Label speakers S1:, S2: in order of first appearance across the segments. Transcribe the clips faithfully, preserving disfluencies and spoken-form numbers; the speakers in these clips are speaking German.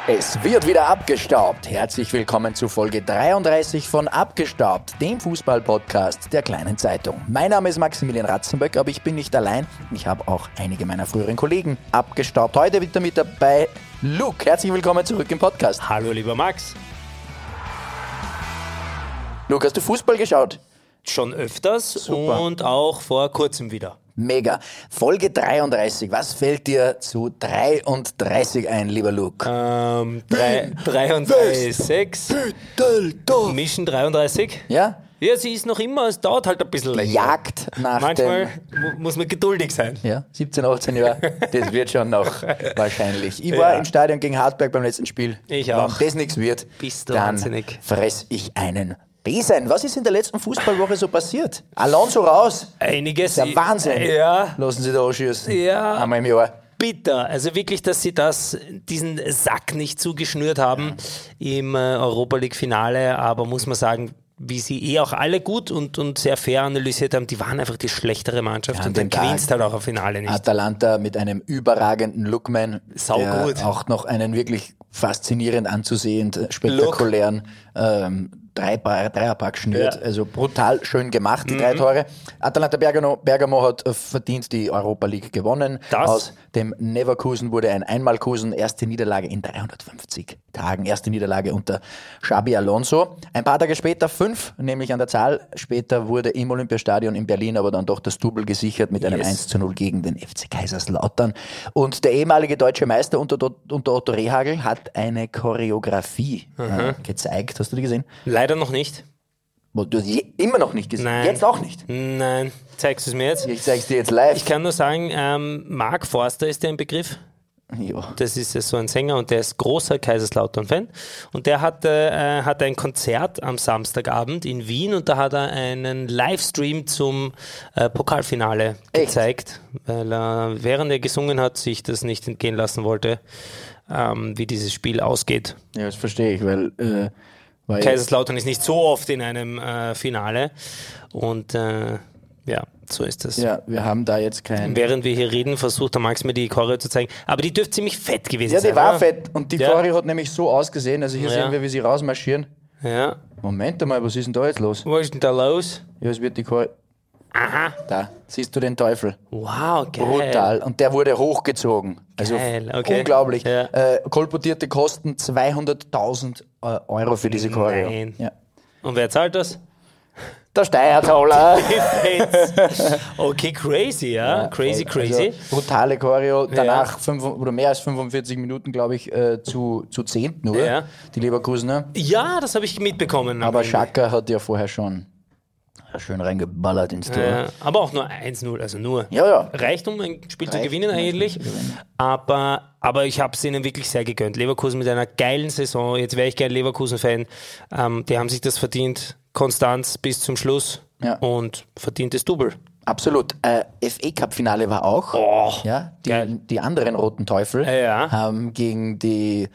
S1: Es wird wieder abgestaubt. Herzlich willkommen zu Folge dreiunddreißig von Abgestaubt, dem Fußball-Podcast der kleinen Zeitung. Mein Name ist Maximilian Ratzenböck, aber ich bin nicht allein. Ich habe auch einige meiner früheren Kollegen abgestaubt. Heute wieder mit dabei Luke. Herzlich willkommen zurück im Podcast.
S2: Hallo, lieber Max.
S1: Luke, hast du Fußball geschaut?
S2: Schon öfters.
S1: Super.
S2: Und auch vor kurzem wieder.
S1: Mega. Folge dreiunddreißig. Was fällt dir zu dreiunddreißig ein, lieber Luke?
S2: Ähm, drei, dreiunddreißig. Mission dreiunddreißig.
S1: Ja?
S2: Ja, sie ist noch immer, es dauert halt ein bisschen länger.
S1: Jagd nach
S2: Manchmal
S1: dem...
S2: mu- muss man geduldig sein.
S1: Ja, siebzehn, achtzehn Jahre, das wird schon noch wahrscheinlich. Ich war
S2: Ja.
S1: im Stadion gegen Hartberg beim letzten Spiel.
S2: Ich auch.
S1: Wenn das nichts wird,
S2: Bist du
S1: dann
S2: wahnsinnig.
S1: fress ich einen Besen. Was ist in der letzten Fußballwoche so passiert? Alonso raus.
S2: Einiges.
S1: Der Wahnsinn.
S2: Ja,
S1: Lassen Sie da anschießen.
S2: Ja.
S1: Einmal im Jahr.
S2: bitter. Also wirklich, dass sie das, diesen Sack nicht zugeschnürt haben im äh, Europa League Finale. Aber muss man sagen, wie sie eh auch alle gut und, und sehr fair analysiert haben, die waren einfach die schlechtere Mannschaft
S1: Ja,
S2: und
S1: an
S2: dann
S1: dem Tag
S2: gewinnst halt auch ein Finale nicht.
S1: Atalanta mit einem überragenden Lookman,
S2: Sau
S1: der
S2: gut.
S1: auch noch einen wirklich faszinierend anzusehend, spektakulären ähm, Dreipa- Dreierpack schnürt.
S2: Ja.
S1: Also brutal schön gemacht, die drei Tore. Atalanta Bergamo, Bergamo hat äh, verdient die Europa League gewonnen.
S2: Das-
S1: Aus dem Neverkusen wurde ein Einmalkusen. Erste Niederlage in dreihundertfünfzig Tagen. Erste Niederlage unter Xabi Alonso. Ein paar Tage später, fünf, nämlich an der Zahl, später wurde im Olympiastadion in Berlin aber dann doch das Double gesichert mit einem
S2: Yes.
S1: eins zu null gegen den F C Kaiserslautern. Und der ehemalige deutsche Meister unter, unter Otto Rehhagel hat eine Choreografie äh, gezeigt. Hast du die gesehen?
S2: Leider noch nicht.
S1: Wo Du hast je, immer noch nicht gesehen.
S2: Nein.
S1: Jetzt auch nicht.
S2: Nein, zeigst du es mir jetzt?
S1: Ich zeig's dir jetzt live.
S2: Ich kann nur sagen, ähm, Mark Forster ist der im Begriff.
S1: Ja.
S2: Das ist so ein Sänger und der ist großer Kaiserslautern-Fan. Und der hatte, äh, hatte ein Konzert am Samstagabend in Wien und da hat er einen Livestream zum äh, Pokalfinale
S1: Echt?
S2: gezeigt, weil er, während er gesungen hat, sich das nicht entgehen lassen wollte, ähm, wie dieses Spiel ausgeht.
S1: Ja, das verstehe ich, weil, äh, weil
S2: Kaiserslautern ist nicht so oft in einem äh, Finale und äh, ja, so ist das.
S1: ja, wir haben da jetzt kein...
S2: Während wir hier reden, versucht der Max mir die Choreo zu zeigen. Aber die dürfte ziemlich fett gewesen
S1: Ja,
S2: sein.
S1: die war
S2: oder?
S1: fett und die
S2: Ja.
S1: Choreo hat nämlich so ausgesehen, also hier
S2: Ja.
S1: sehen wir, wie sie rausmarschieren.
S2: Ja.
S1: Moment einmal, was ist denn da jetzt los?
S2: Was ist denn da los?
S1: Ja, es wird die Choreo...
S2: Aha.
S1: Da, siehst du den Teufel.
S2: Wow, geil.
S1: Brutal. Und der wurde hochgezogen. Also
S2: Geil, okay.
S1: unglaublich.
S2: Ja.
S1: Äh, kolportierte Kosten zweihunderttausend äh, Euro für diese Choreo.
S2: Nein.
S1: Ja.
S2: Und wer zahlt das?
S1: Der Steuerzahler.
S2: Okay, crazy, ja. Crazy, crazy.
S1: Also, brutale Choreo. Danach fünf, oder mehr als fünfundvierzig Minuten, glaube ich, äh, zu, zu zehn nur.
S2: Ja.
S1: Die Leverkusener.
S2: Ja, das habe ich mitbekommen.
S1: Aber Xhaka hat ja vorher schon schön reingeballert ins Tor.
S2: Äh, aber auch nur eins null, also nur.
S1: Ja, ja.
S2: Reicht, um ein Spiel zu
S1: Reicht,
S2: gewinnen
S1: um ein
S2: eigentlich.
S1: Spiel zu gewinnen.
S2: Aber, aber ich habe es ihnen wirklich sehr gegönnt. Leverkusen mit einer geilen Saison. Jetzt wäre ich gern Leverkusen-Fan. Ähm, die haben sich das verdient. Konstanz bis zum Schluss.
S1: Ja.
S2: Und verdientes Double.
S1: Absolut. Äh, F A-Cup-Finale war auch.
S2: Oh,
S1: ja, die,
S2: geil.
S1: die anderen roten Teufel
S2: Ja.
S1: haben gegen die,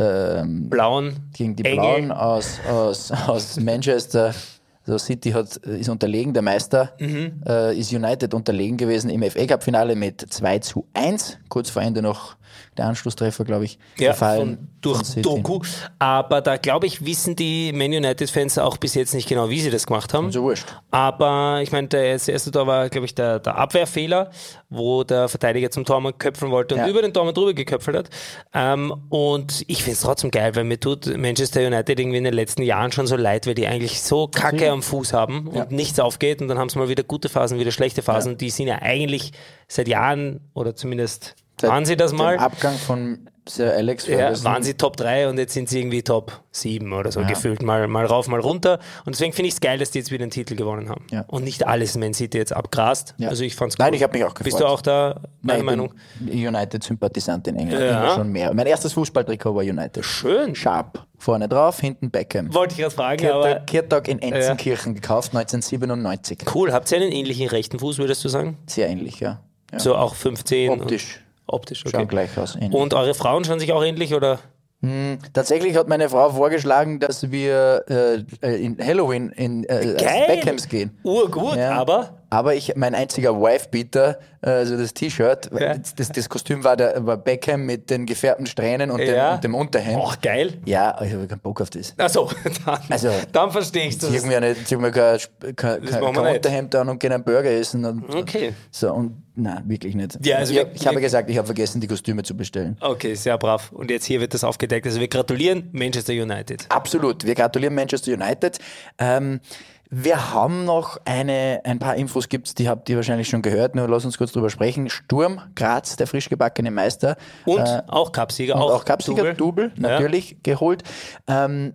S1: ähm,
S2: Blauen.
S1: gegen die
S2: Engel.
S1: Blauen aus, aus, aus Manchester. Also City hat, ist unterlegen, der Meister
S2: Mhm.
S1: äh, ist United unterlegen gewesen im F A-Cup-Finale mit zwei zu eins. Kurz vor Ende noch der Anschlusstreffer, glaube ich,
S2: Ja,
S1: gefallen.
S2: von, durch
S1: von City.
S2: Doku. Aber da, glaube ich, wissen die Man United-Fans auch bis jetzt nicht genau, wie sie das gemacht haben.
S1: Also wurscht.
S2: Aber ich meine, das erste Tor war, glaube ich, der, der Abwehrfehler, wo der Verteidiger zum Tormann köpfeln wollte und
S1: Ja.
S2: über den Tormann drüber geköpfelt hat. Ähm, und ich finde es trotzdem geil, weil mir tut Manchester United irgendwie in den letzten Jahren schon so leid, weil die eigentlich so Kacke am Fuß haben und
S1: Ja.
S2: nichts aufgeht und dann haben sie mal wieder gute Phasen, wieder schlechte Phasen. Die sind ja eigentlich seit Jahren oder zumindest
S1: Seit
S2: waren sie das mal.
S1: dem Abgang von Sir Alex
S2: Ja,
S1: Ferguson.
S2: waren sie Top drei und jetzt sind sie irgendwie Top sieben oder so
S1: Ja.
S2: gefühlt. Mal, mal rauf, mal runter. Und deswegen finde ich es geil, dass die jetzt wieder einen Titel gewonnen haben.
S1: Ja.
S2: Und nicht alles Man City jetzt abgrast.
S1: Ja.
S2: Also ich fand's cool.
S1: Nein, ich habe mich auch gefreut.
S2: Bist du auch da
S1: Nein,
S2: meiner Meinung?
S1: ich bin United-Sympathisant in England.
S2: Ja.
S1: Immer schon mehr. Mein erstes Fußballtrikot war United.
S2: Schön.
S1: Sharp. Vorne drauf, hinten Beckham.
S2: Wollte ich gerade fragen, aber
S1: Kirtag, Kirtag in Enzenkirchen gekauft, neunzehnhundertsiebenundneunzig.
S2: cool. Habt ihr einen ähnlichen rechten Fuß, würdest du sagen?
S1: Sehr ähnlich, ja. ja.
S2: So auch fünfzehn?
S1: Optisch.
S2: Optisch, okay.
S1: Schauen gleich aus. ähnlich.
S2: Und eure Frauen schauen sich auch ähnlich, oder?
S1: Tatsächlich hat meine Frau vorgeschlagen, dass wir äh, in Halloween in äh, als
S2: Geil.
S1: Beckhams gehen.
S2: Urgut,
S1: Ja.
S2: aber
S1: aber ich, mein einziger Wife-Beater, also das T-Shirt,
S2: Ja.
S1: das, das Kostüm war, der, war Beckham mit den gefärbten Strähnen und,
S2: Ja.
S1: dem, und dem Unterhemd.
S2: Ach, geil.
S1: Ja, ich habe keinen Bock auf das.
S2: Achso, dann,
S1: Also,
S2: dann verstehe ich
S1: Zieh
S2: das.
S1: mir, nicht, zieh mir kein, kein, kein,
S2: machen wir
S1: kein
S2: nicht.
S1: Unterhemd an und gehen einen Burger essen. Und,
S2: Okay.
S1: So, und nein, wirklich nicht.
S2: Ja, also
S1: ich
S2: wir-
S1: ich habe
S2: wir-
S1: gesagt, ich habe vergessen, die Kostüme zu bestellen.
S2: Okay, sehr brav. Und jetzt hier wird das aufgedeckt. Also wir gratulieren Manchester United.
S1: Absolut. Wir gratulieren Manchester United. Ähm, wir haben noch eine, ein paar Infos gibt's, die habt ihr wahrscheinlich schon gehört, nur lass uns kurz drüber sprechen. Sturm Graz, der frisch gebackene Meister.
S2: Und
S1: äh,
S2: auch Cupsieger.
S1: und
S2: auch,
S1: auch Cupsieger, Double, natürlich geholt. Ähm,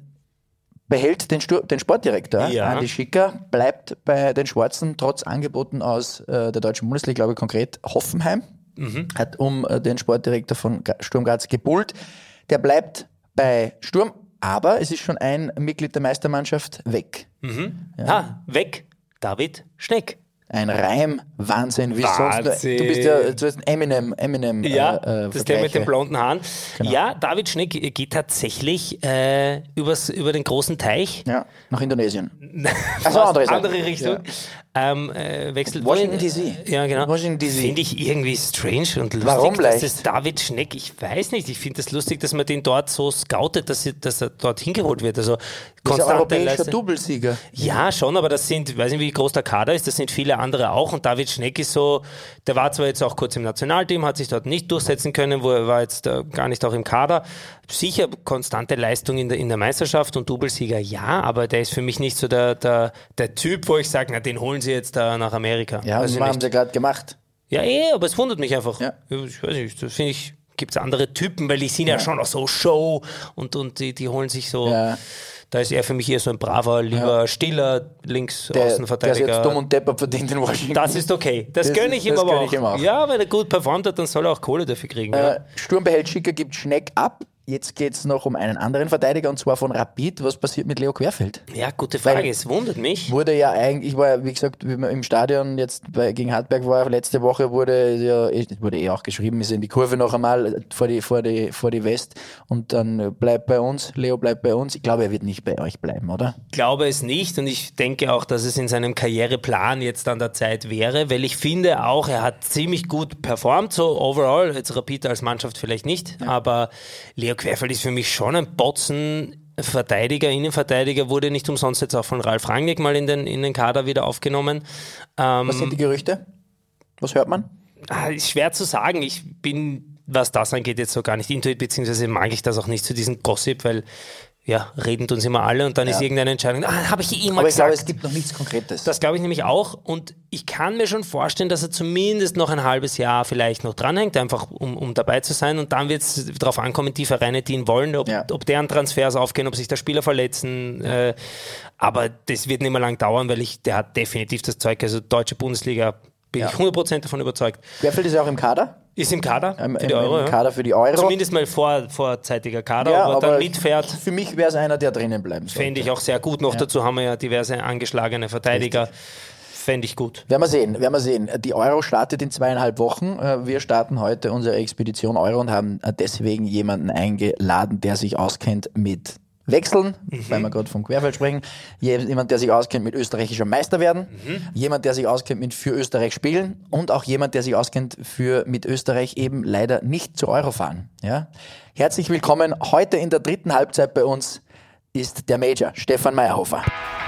S1: behält den, Stur den Sportdirektor,
S2: Ja.
S1: Andi Schicker, bleibt bei den Schwarzen trotz Angeboten aus äh, der deutschen Bundesliga, ich glaube konkret Hoffenheim,
S2: Mhm.
S1: hat um äh, den Sportdirektor von Ga- Sturm Graz gebullt. Der bleibt bei Sturm, aber es ist schon ein Mitglied der Meistermannschaft weg.
S2: Mhm. Ah, weg. David Schneck.
S1: Ein Reim, Wahnsinn, wie
S2: Wahnsinn.
S1: sonst. Du bist ja du bist ein Eminem, Eminem.
S2: Ja,
S1: äh, äh,
S2: das ist der mit den
S1: Vergleiche.
S2: blonden Haaren.
S1: Genau.
S2: Ja, David Schneck geht tatsächlich äh, übers, über den großen Teich.
S1: Ja, nach Indonesien.
S2: Fast
S1: andere Seite.
S2: andere Richtung. Ähm, äh, wechselt
S1: Washington
S2: wohin?
S1: D C.
S2: Ja, genau.
S1: Washington D C.
S2: Finde ich irgendwie strange und lustig,
S1: Warum
S2: dass
S1: leicht?
S2: das David Schneck, ich weiß nicht, ich finde es das lustig, dass man den dort so scoutet, dass, sie, dass er dort hingeholt wird. Also
S1: Das ist ein
S2: konstante
S1: europäischer
S2: Leistung.
S1: Doublesieger.
S2: Ja, schon, aber das sind, ich weiß nicht, wie groß der Kader ist, das sind viele andere auch und David Schneck ist so, der war zwar jetzt auch kurz im Nationalteam, hat sich dort nicht durchsetzen können, wo er war jetzt äh, gar nicht auch im Kader. Sicher konstante Leistung in der, in der Meisterschaft und Doublesieger, ja, aber der ist für mich nicht so der, der, der Typ, wo ich sage, na, den holen sie jetzt da nach Amerika.
S1: Ja,
S2: also
S1: das haben
S2: nicht.
S1: sie gerade gemacht.
S2: Ja, eh, aber es wundert mich einfach.
S1: Ja.
S2: Ich weiß nicht, das finde ich, gibt es andere Typen, weil die sind ja, schon auch so Show und, und die, die holen sich so.
S1: Ja.
S2: Da ist er für mich eher so ein braver, lieber, stiller links
S1: Der, der ist
S2: Außenverteidiger.
S1: jetzt dumm und deppert verdient in Washington.
S2: Das ist okay. Das,
S1: Das-
S2: gönne ich ihm
S1: das
S2: aber
S1: gönn
S2: auch.
S1: ich ihm auch.
S2: Ja, wenn er gut performt hat, dann soll er auch Kohle dafür kriegen. ja.
S1: Äh, Sturm behält Schicker, gibt Schneck ab. Jetzt geht es noch um einen anderen Verteidiger und zwar von Rapid. Was passiert mit Leo Querfeld?
S2: ja, gute Frage.
S1: Weil-
S2: Es wundert mich.
S1: Wurde ja eigentlich, ich war ja, wie gesagt, wie man im Stadion jetzt bei, gegen Hartberg war, letzte Woche wurde ja, eh- wurde eh auch geschrieben, ist in die Kurve noch einmal vor die, vor die, vor die West und dann bleibt bei uns, Leo bleibt bei uns. Ich glaube, er wird nicht bei euch bleiben, oder?
S2: Ich glaube es nicht und ich denke auch, dass es in seinem Karriereplan jetzt an der Zeit wäre, weil ich finde auch, er hat ziemlich gut performt, so overall, jetzt Rapid als Mannschaft vielleicht nicht, aber Leo Querfeld ist für mich schon ein Botzen Verteidiger, Innenverteidiger, wurde nicht umsonst jetzt auch von Ralf Rangnick mal in den, in den Kader wieder aufgenommen. Ähm,
S1: Was sind die Gerüchte? Was hört man?
S2: Ah, ist schwer zu sagen. Ich bin, was das angeht, jetzt so gar nicht intuit, beziehungsweise mag ich das auch nicht zu diesem Gossip, weil ja, reden tun sie immer alle und dann ist irgendeine Entscheidung, ah, habe ich eh immer
S1: Aber ich
S2: gesagt.
S1: glaube, es gibt noch nichts Konkretes.
S2: Das glaube ich nämlich auch und ich kann mir schon vorstellen, dass er zumindest noch ein halbes Jahr vielleicht noch dranhängt, einfach um, um dabei zu sein und dann wird es darauf ankommen, die Vereine, die ihn wollen, ob,
S1: Ja.
S2: ob deren Transfers aufgehen, ob sich der Spieler verletzen, äh, aber das wird nicht mehr lang dauern, weil ich, der hat definitiv das Zeug, also deutsche Bundesliga, bin
S1: Ja.
S2: ich hundert Prozent davon überzeugt.
S1: Querfeld ist ja auch im Kader.
S2: Ist im Kader
S1: Im,
S2: für die
S1: im,
S2: Euro,
S1: im
S2: ja.
S1: Kader für die Euro.
S2: Zumindest mal vor, vorzeitiger Kader,
S1: ja,
S2: aber, dann mitfährt,
S1: Für mich wäre es einer, der drinnen bleiben sollte.
S2: fände ich auch sehr gut. Noch dazu haben wir ja diverse angeschlagene Verteidiger. Fände ich gut.
S1: Werden wir sehen, werden wir sehen. Die Euro startet in zweieinhalb Wochen. Wir starten heute unsere Expedition Euro und haben deswegen jemanden eingeladen, der sich auskennt mit Wechseln,
S2: Mhm.
S1: weil wir gerade vom Querfeld sprechen. Jemand, der sich auskennt mit österreichischer Meister werden.
S2: Mhm.
S1: Jemand, der sich auskennt mit für Österreich spielen. Und auch jemand, der sich auskennt für mit Österreich eben leider nicht zur Euro fahren. Ja? Herzlich willkommen. Heute in der dritten Halbzeit bei uns ist der Major, Stefan Meyerhofer.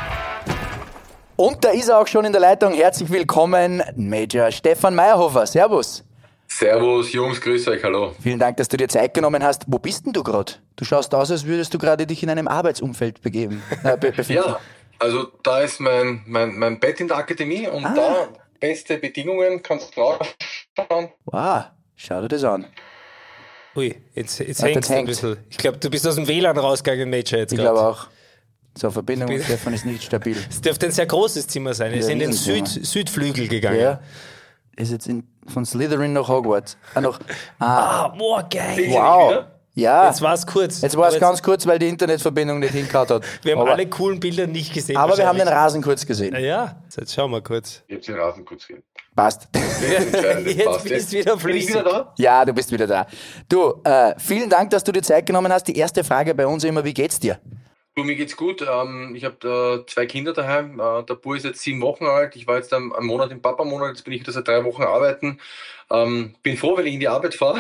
S1: Und da ist er auch schon in der Leitung. Herzlich willkommen, Major Stefan Meyerhofer. Servus.
S3: Servus, Jungs, grüß euch, hallo.
S1: Vielen Dank, dass du dir Zeit genommen hast. Wo bist denn du gerade? Du schaust aus, als würdest du gerade dich in einem Arbeitsumfeld begeben, äh, be befinden.
S3: Ja, also da ist mein, mein, mein Bett in der Akademie und
S1: Ah.
S3: da beste Bedingungen, kannst du rausschauen.
S1: Wow, schau dir das an.
S2: Ui, jetzt, jetzt
S1: Ah,
S2: hängst
S1: das
S2: du ein
S1: hängt.
S2: bisschen. Ich glaube, du bist aus dem W L A N rausgegangen, Major, jetzt
S1: Ich
S2: gerade.
S1: glaube auch. So, Verbindung
S2: bin-
S1: mit Stefan ist nicht stabil.
S2: Es dürfte ein sehr großes Zimmer sein. Er ist
S1: Ja,
S2: in den
S1: Riesenzimmer.
S2: Süd, Südflügel gegangen.
S1: Ja. Ist jetzt in, von Slytherin nach Hogwarts. Ah, noch, ah,
S2: Ah, boah, geil.
S1: wow. Ja,
S2: Jetzt war es kurz.
S1: jetzt war es
S2: Aber
S1: ganz kurz, weil die Internetverbindung nicht hingehauen hat.
S2: Wir haben
S1: aber
S2: alle coolen Bilder nicht gesehen.
S1: aber wir haben den
S2: wahrscheinlich.
S1: Rasen kurz gesehen.
S2: Ja, jetzt schauen wir kurz.
S3: Ich hab den Rasen kurz gehen.
S1: Passt.
S3: Entscheidend,
S2: Jetzt
S3: passt.
S2: bist du wieder
S3: Bin ich
S2: flüssig.
S3: wieder da?
S1: Ja, du bist wieder da. Du, äh, vielen Dank, dass du dir Zeit genommen hast. Die erste Frage bei uns immer, wie geht's dir?
S3: Du, mir geht's gut. Ähm, ich habe äh, zwei Kinder daheim. Äh, der Bub ist jetzt sieben Wochen alt. Ich war jetzt einen, einen Monat im Papa-Monat. Jetzt bin ich wieder seit drei Wochen arbeiten. Ähm, bin froh, wenn ich in die Arbeit fahre.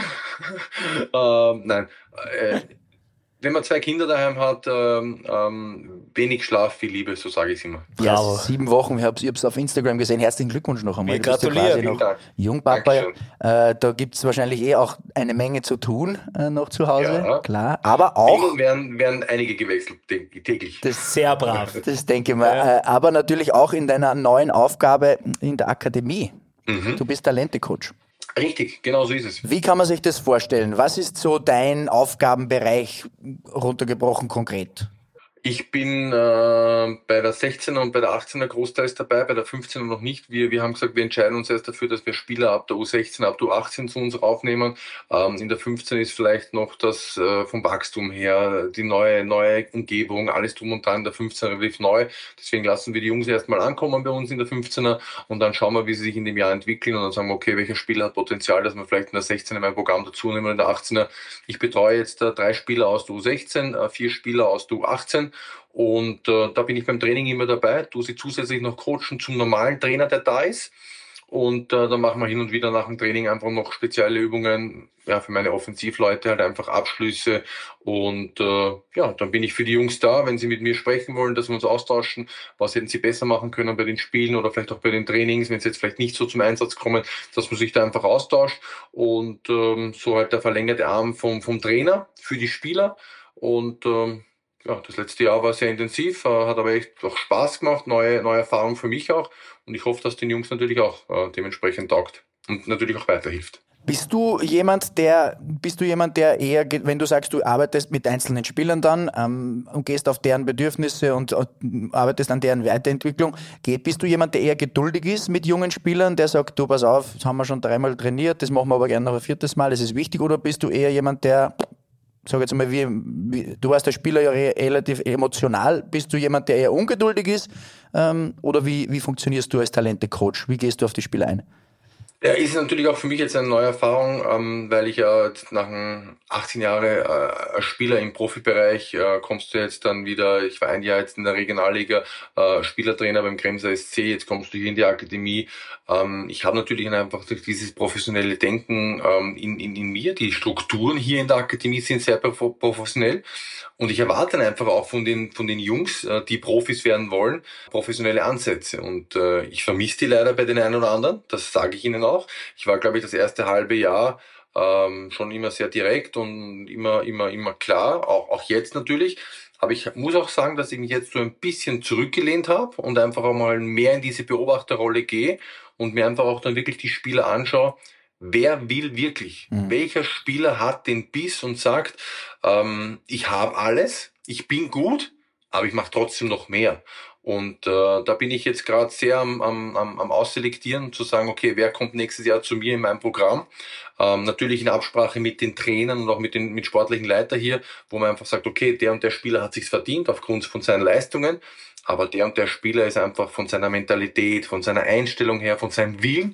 S3: ähm, nein. Äh, Wenn man zwei Kinder daheim hat, ähm, ähm, wenig Schlaf, viel Liebe, so sage ich es immer.
S2: Bravo.
S1: Ja, sieben Wochen, ich habe es auf Instagram gesehen. Herzlichen Glückwunsch noch einmal.
S2: Wir
S1: Du bist ja
S2: gratulieren.
S1: quasi
S3: Vielen
S1: noch
S3: Dank.
S1: Jungpapa.
S3: Dankeschön.
S1: Äh, da gibt es wahrscheinlich eh auch eine Menge zu tun äh, noch zu Hause,
S3: Ja.
S1: klar. Aber auch,
S3: Windeln werden, werden einige gewechselt tä- täglich.
S1: das,
S2: Sehr brav.
S1: das denke ich mal, äh, aber natürlich auch in deiner neuen Aufgabe in der Akademie.
S3: Mhm.
S1: Du bist Talentecoach.
S3: Richtig, genau so ist es.
S1: Wie kann man sich das vorstellen? Was ist so dein Aufgabenbereich runtergebrochen konkret?
S3: Ich bin äh, bei der sechzehner und bei der achtzehner großteils dabei, bei der fünfzehner noch nicht. Wir, wir haben gesagt, wir entscheiden uns erst dafür, dass wir Spieler ab der U sechzehn, ab der U achtzehn zu uns aufnehmen. Ähm, in der fünfzehn ist vielleicht noch das äh, vom Wachstum her, die neue neue Umgebung, alles drum und dran. In der fünfzehner relativ neu. Deswegen lassen wir die Jungs erstmal ankommen bei uns in der fünfzehner und dann schauen wir, wie sie sich in dem Jahr entwickeln und dann sagen wir, okay, welcher Spieler hat Potenzial, dass wir vielleicht in der sechzehner mein Programm dazu nehmen und in der achtzehner. Ich betreue jetzt äh, drei Spieler aus der U sechzehn, äh, vier Spieler aus der U achtzehn. Und äh, da bin ich beim Training immer dabei, tue sie zusätzlich noch coachen zum normalen Trainer, der da ist. Und äh, dann machen wir hin und wieder nach dem Training einfach noch spezielle Übungen, ja, für meine Offensivleute halt einfach Abschlüsse. Und äh, ja, dann bin ich für die Jungs da, wenn sie mit mir sprechen wollen, dass wir uns austauschen, was hätten sie besser machen können bei den Spielen oder vielleicht auch bei den Trainings, wenn sie jetzt vielleicht nicht so zum Einsatz kommen, dass man sich da einfach austauscht. Und ähm, so halt der verlängerte Arm vom, vom Trainer für die Spieler. Und ähm, ja, das letzte Jahr war sehr intensiv, äh, hat aber echt auch Spaß gemacht, neue, neue Erfahrung für mich auch. Und ich hoffe, dass den Jungs natürlich auch äh, dementsprechend taugt und natürlich auch weiterhilft.
S1: Bist du jemand, der, bist du jemand, der eher, ge- wenn du sagst, du arbeitest mit einzelnen Spielern dann ähm, und gehst auf deren Bedürfnisse und, und arbeitest an deren Weiterentwicklung, geht, bist du jemand, der eher geduldig ist mit jungen Spielern, der sagt, du pass auf, das haben wir schon dreimal trainiert, das machen wir aber gerne noch ein viertes Mal, das ist wichtig, oder bist du eher jemand, der, sag jetzt mal, wie, wie, du warst der Spieler ja re- relativ emotional, bist du jemand, der eher ungeduldig ist, ähm, oder wie, wie funktionierst du als Talente-Coach? Wie gehst du auf die Spieler ein?
S3: Ja, ist natürlich auch für mich jetzt eine neue Erfahrung, ähm, weil ich ja jetzt nach einem achtzehn Jahre äh, als Spieler im Profibereich äh, kommst du jetzt dann wieder, ich war ein Jahr jetzt in der Regionalliga äh, Spielertrainer beim Kremser S C, jetzt kommst du hier in die Akademie. Ähm, ich habe natürlich einfach durch dieses professionelle Denken ähm, in, in, in mir, die Strukturen hier in der Akademie sind sehr professionell und ich erwarte dann einfach auch von den von den Jungs, äh, die Profis werden wollen, professionelle Ansätze und äh, ich vermisse die leider bei den einen oder anderen, das sage ich ihnen auch. Ich war, glaube ich, das erste halbe Jahr ähm, schon immer sehr direkt und immer, immer, immer klar, auch, auch jetzt natürlich. Aber ich muss auch sagen, dass ich mich jetzt so ein bisschen zurückgelehnt habe und einfach auch mal mehr in diese Beobachterrolle gehe und mir einfach auch dann wirklich die Spieler anschaue. Wer will wirklich? Mhm. Welcher Spieler hat den Biss und sagt, ähm, ich habe alles, ich bin gut, aber ich mache trotzdem noch mehr. Und äh, da bin ich jetzt gerade sehr am, am, am Ausselektieren, zu sagen, okay, wer kommt nächstes Jahr zu mir in meinem Programm? Ähm, natürlich in Absprache mit den Trainern und auch mit den mit sportlichen Leitern hier, wo man einfach sagt, okay, der und der Spieler hat sich's verdient aufgrund von seinen Leistungen, aber der und der Spieler ist einfach von seiner Mentalität, von seiner Einstellung her, von seinem Willen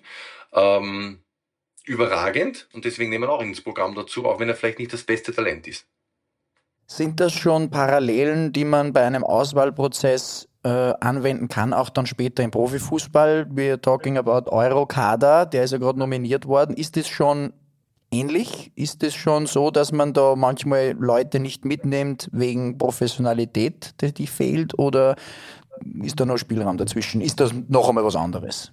S3: ähm, überragend und deswegen nehmen wir auch ins Programm dazu, auch wenn er vielleicht nicht das beste Talent ist.
S1: Sind das schon Parallelen, die man bei einem Auswahlprozess äh, anwenden kann, auch dann später im Profifußball? We're talking about Euro-Kader, der ist ja gerade nominiert worden. Ist das schon ähnlich? Ist es schon so, dass man da manchmal Leute nicht mitnimmt wegen Professionalität, die, die fehlt? Oder ist da noch Spielraum dazwischen? Ist das noch einmal was anderes?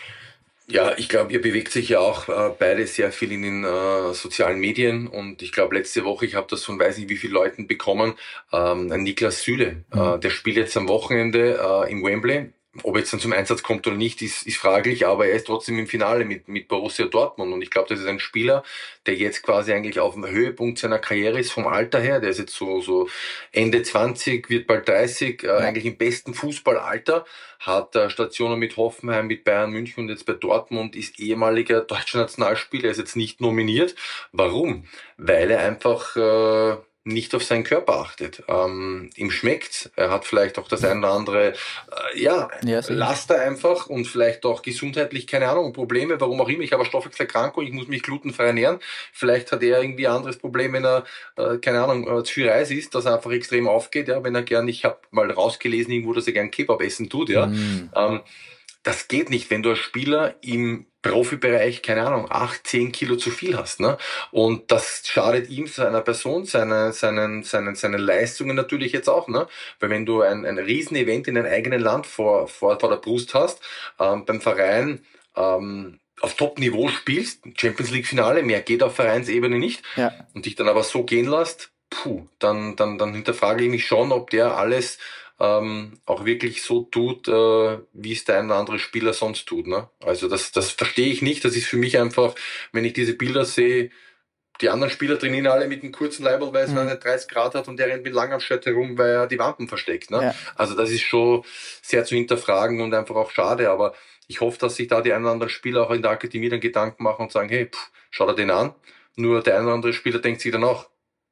S3: Ja, ich glaube, ihr bewegt sich ja auch äh, beide sehr viel in den äh, sozialen Medien und ich glaube, letzte Woche, ich habe das von weiß nicht wie vielen Leuten bekommen, ähm, ein Niklas Süle, mhm. äh, der spielt jetzt am Wochenende äh, im Wembley. Ob er jetzt dann zum Einsatz kommt oder nicht, ist, ist fraglich, aber er ist trotzdem im Finale mit, mit Borussia Dortmund und ich glaube, das ist ein Spieler, der jetzt quasi eigentlich auf dem Höhepunkt seiner Karriere ist vom Alter her, der ist jetzt so, so Ende zwanzig, wird bald dreißig, äh, ja. Eigentlich im besten Fußballalter, hat äh, Stationen mit Hoffenheim, mit Bayern München und jetzt bei Dortmund, ist ehemaliger deutscher Nationalspieler, er ist jetzt nicht nominiert. Warum? Weil er einfach... Äh, nicht auf seinen Körper achtet. Ähm, ihm schmeckt's. Er hat vielleicht auch das ein oder andere, äh, ja,
S1: Ja,
S3: Laster einfach und vielleicht auch gesundheitlich, keine Ahnung, Probleme, warum auch immer. Ich habe eine Stoffwechselerkrankung, ich muss mich glutenfrei ernähren. Vielleicht hat er irgendwie ein anderes Problem, wenn er, äh, keine Ahnung, äh, zu viel Reis isst, dass er einfach extrem aufgeht, ja, wenn er gern, ich habe mal rausgelesen irgendwo, dass er gern Kebab essen tut, ja.
S1: Mm.
S3: Ähm, das geht nicht, wenn du als Spieler im Profibereich, keine Ahnung, acht, zehn Kilo zu viel hast, ne? Und das schadet ihm, seiner Person, seine, seinen, seinen, seinen Leistungen natürlich jetzt auch, ne? Weil wenn du ein, ein Riesenevent in deinem eigenen Land vor, vor, vor der Brust hast, ähm, beim Verein, ähm, auf Top-Niveau spielst, Champions League-Finale, mehr geht auf Vereinsebene nicht,
S1: Ja.
S3: und dich dann aber so gehen lässt, puh, dann, dann, dann hinterfrage ich mich schon, ob der alles ähm, auch wirklich so tut, äh, wie es der ein oder andere Spieler sonst tut. Ne? Also das, das verstehe ich nicht. Das ist für mich einfach, wenn ich diese Bilder sehe, die anderen Spieler trainieren alle mit einem kurzen Leiberl, weil es mhm. eine dreißig Grad hat und der rennt mit langem Shirt herum, weil er die Wampen versteckt. Ne? Ja. Also das ist schon sehr zu hinterfragen und einfach auch schade, aber ich hoffe, dass sich da die ein oder anderen Spieler auch in der Akademie dann Gedanken machen und sagen, hey, pff, schau dir den an. Nur der ein oder andere Spieler denkt sich dann auch,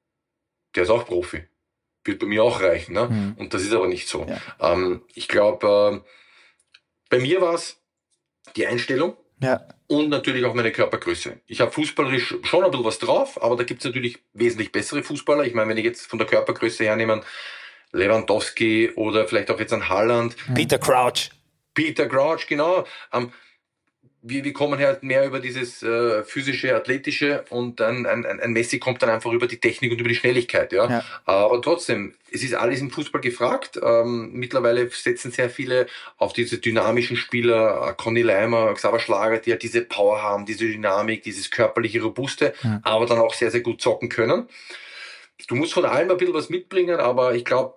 S3: der ist auch Profi. Wird bei mir auch reichen. Ne? Mhm. Und das ist aber nicht so. Ja. Ähm, ich glaube, äh, bei mir war es die Einstellung ja. und natürlich auch meine Körpergröße. Ich habe fußballerisch schon ein bisschen was drauf, aber da gibt es natürlich wesentlich bessere Fußballer. Ich meine, wenn ich jetzt von der Körpergröße hernehme, Lewandowski oder vielleicht auch jetzt an Haaland.
S2: Peter Crouch.
S3: Peter Crouch, genau. Ähm, Wir, wir kommen halt mehr über dieses äh, physische, athletische und dann ein, ein, ein Messi kommt dann einfach über die Technik und über die Schnelligkeit. Ja? ja. Aber trotzdem, es ist alles im Fußball gefragt. Ähm, mittlerweile setzen sehr viele auf diese dynamischen Spieler, äh, Conny Leimer, Xaver Schlager, die halt diese Power haben, diese Dynamik, dieses körperliche Robuste, ja. aber dann auch sehr, sehr gut zocken können. Du musst von allem ein bisschen was mitbringen, aber ich glaube,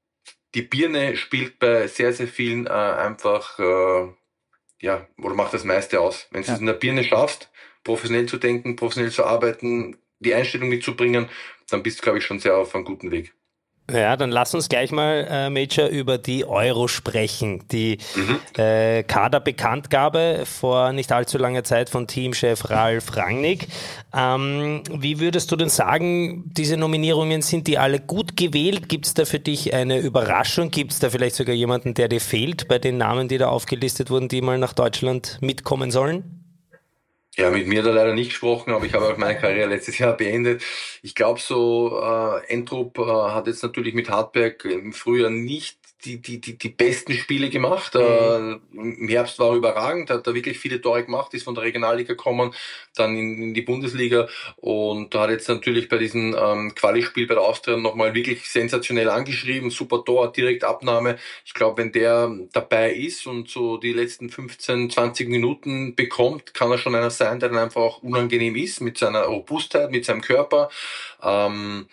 S3: die Birne spielt bei sehr, sehr vielen äh, einfach... Äh, ja, oder macht das meiste aus. Wenn du ja. es in der Birne schaffst, professionell zu denken, professionell zu arbeiten, die Einstellung mitzubringen, dann bist du, glaube ich, schon sehr auf einem guten Weg.
S2: Ja, dann lass uns gleich mal, äh, Major, über die Euro sprechen. Die mhm. äh, Kaderbekanntgabe vor nicht allzu langer Zeit von Teamchef Ralf Rangnick. Ähm, wie würdest du denn sagen, diese Nominierungen, sind die alle gut gewählt? Gibt es da für dich eine Überraschung? Gibt es da vielleicht sogar jemanden, der dir fehlt bei den Namen, die da aufgelistet wurden, die mal nach Deutschland mitkommen sollen?
S3: Ja, mit mir hat er leider nicht gesprochen, aber ich habe auch meine Karriere letztes Jahr beendet. Ich glaube so, äh, Entrup äh, hat jetzt natürlich mit Hartberg im Frühjahr nicht die, die, die, die besten Spiele gemacht. Mhm. Äh, im Herbst war er überragend, hat da wirklich viele Tore gemacht, ist von der Regionalliga gekommen, dann in, in die Bundesliga und hat jetzt natürlich bei diesem ähm, Quali-Spiel bei der Austria nochmal wirklich sensationell angeschrieben, super Tor, direkt Abnahme. Ich glaube, wenn der dabei ist und so die letzten fünfzehn, zwanzig Minuten bekommt, kann er schon einer sein, der dann einfach auch unangenehm ist mit seiner Robustheit, mit seinem Körper. Ähm,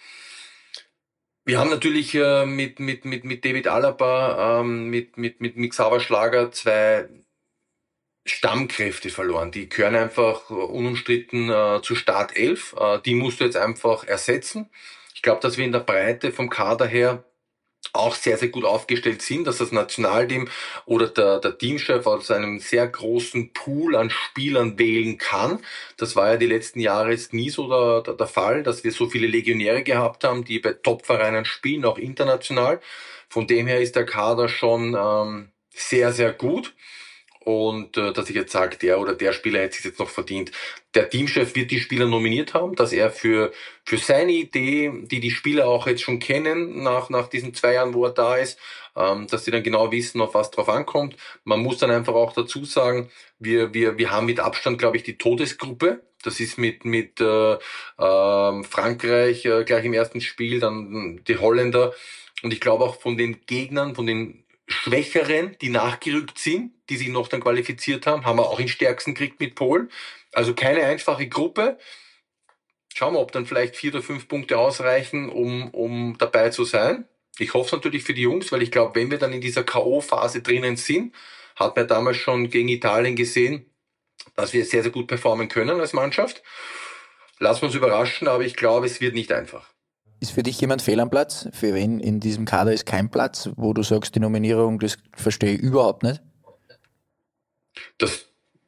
S3: Wir haben natürlich äh, mit, mit, mit, mit David Alaba, ähm, mit, mit, mit, mit Xaver Schlager zwei Stammkräfte verloren. Die gehören einfach unumstritten äh, zur Startelf. Äh, die musst du jetzt einfach ersetzen. Ich glaube, dass wir in der Breite vom Kader her auch sehr, sehr gut aufgestellt sind, dass das Nationalteam oder der, der Teamchef aus einem sehr großen Pool an Spielern wählen kann. Das war ja die letzten Jahre jetzt nie so der, der, der Fall, dass wir so viele Legionäre gehabt haben, die bei Top-Vereinen spielen, auch international. Von dem her ist der Kader schon ähm, sehr, sehr gut. Und äh, dass ich jetzt sage, der oder der Spieler hätte sich jetzt noch verdient. Der Teamchef wird die Spieler nominiert haben, dass er für für seine Idee, die die Spieler auch jetzt schon kennen, nach nach diesen zwei Jahren, wo er da ist, ähm, dass sie dann genau wissen, auf was drauf ankommt. Man muss dann einfach auch dazu sagen, wir wir wir haben mit Abstand, glaube ich, die Todesgruppe. Das ist mit mit äh, äh, Frankreich äh, gleich im ersten Spiel, dann die Holländer. Und ich glaube auch von den Gegnern, von den Schwächeren, die nachgerückt sind, die sich noch dann qualifiziert haben, haben wir auch in Stärksten gekriegt mit Polen. Also keine einfache Gruppe. Schauen wir, ob dann vielleicht vier oder fünf Punkte ausreichen, um, um dabei zu sein. Ich hoffe natürlich für die Jungs, weil ich glaube, wenn wir dann in dieser K O-Phase drinnen sind, hat man damals schon gegen Italien gesehen, dass wir sehr, sehr gut performen können als Mannschaft. Lassen wir uns überraschen, aber ich glaube, es wird nicht einfach.
S1: Ist für dich jemand fehl am Platz? Für wen in diesem Kader ist kein Platz, wo du sagst, die Nominierung, das verstehe ich überhaupt nicht?
S3: Das,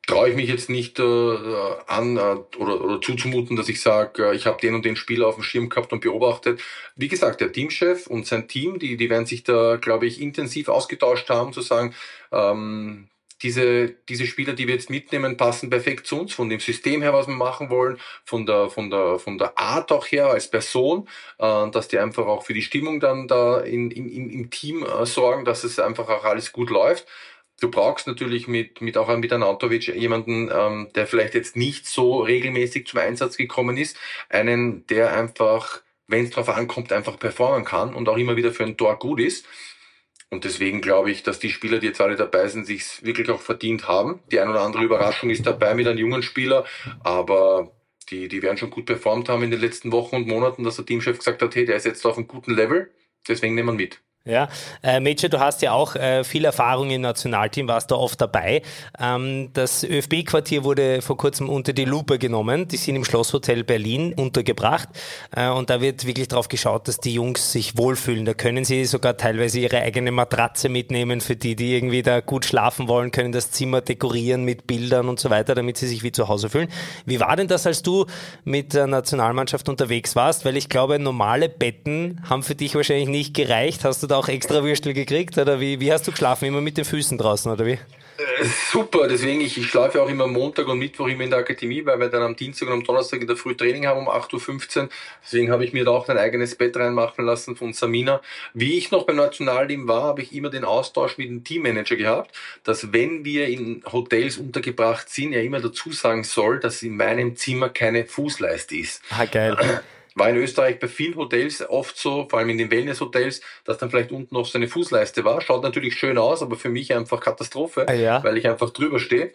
S3: traue ich mich jetzt nicht äh, an äh, oder, oder zuzumuten, dass ich sage, äh, ich habe den und den Spieler auf dem Schirm gehabt und beobachtet. Wie gesagt, der Teamchef und sein Team, die, die werden sich da, glaube ich, intensiv ausgetauscht haben, zu sagen, ähm, diese, diese Spieler, die wir jetzt mitnehmen, passen perfekt zu uns, von dem System her, was wir machen wollen, von der, von der, von der Art auch her als Person, äh, dass die einfach auch für die Stimmung dann da in, in, im Team äh, sorgen, dass es einfach auch alles gut läuft. Du brauchst natürlich mit, mit auch mit Anatovic jemanden, ähm, der vielleicht jetzt nicht so regelmäßig zum Einsatz gekommen ist, einen, der einfach, wenn es drauf ankommt, einfach performen kann und auch immer wieder für ein Tor gut ist. Und deswegen glaube ich, dass die Spieler, die jetzt alle dabei sind, sich wirklich auch verdient haben. Die ein oder andere Überraschung ist dabei mit einem jungen Spieler, aber die, die werden schon gut performt haben in den letzten Wochen und Monaten, dass der Teamchef gesagt hat, hey, der ist jetzt auf einem guten Level, deswegen nehmen wir ihn mit.
S2: Ja, äh, Major, du hast ja auch äh, viel Erfahrung im Nationalteam, warst da oft dabei. Ähm, das ÖFB-Quartier wurde vor kurzem unter die Lupe genommen. Die sind im Schlosshotel Berlin untergebracht äh, und da wird wirklich drauf geschaut, dass die Jungs sich wohlfühlen. Da können sie sogar teilweise ihre eigene Matratze mitnehmen, für die, die irgendwie da gut schlafen wollen, können das Zimmer dekorieren mit Bildern und so weiter, damit sie sich wie zu Hause fühlen. Wie war denn das, als du mit der Nationalmannschaft unterwegs warst? Weil ich glaube, normale Betten haben für dich wahrscheinlich nicht gereicht. Hast du da auch extra Würstel gekriegt oder wie, wie hast du geschlafen? Immer mit den Füßen draußen oder wie?
S3: Äh, super, deswegen ich, ich schlafe auch immer Montag und Mittwoch immer in der Akademie, weil wir dann am Dienstag und am Donnerstag in der Früh Training haben um acht Uhr fünfzehn. Deswegen habe ich mir da auch ein eigenes Bett reinmachen lassen von Samina. Wie ich noch beim Nationalteam war, habe ich immer den Austausch mit dem Teammanager gehabt, dass wenn wir in Hotels untergebracht sind, er immer dazu sagen soll, dass in meinem Zimmer keine Fußleiste ist.
S2: Ah, geil.
S3: War in Österreich bei vielen Hotels oft so, vor allem in den Wellness-Hotels, dass dann vielleicht unten noch so eine Fußleiste war. Schaut natürlich schön aus, aber für mich einfach Katastrophe,
S2: Ah, ja.
S3: weil ich einfach drüber stehe.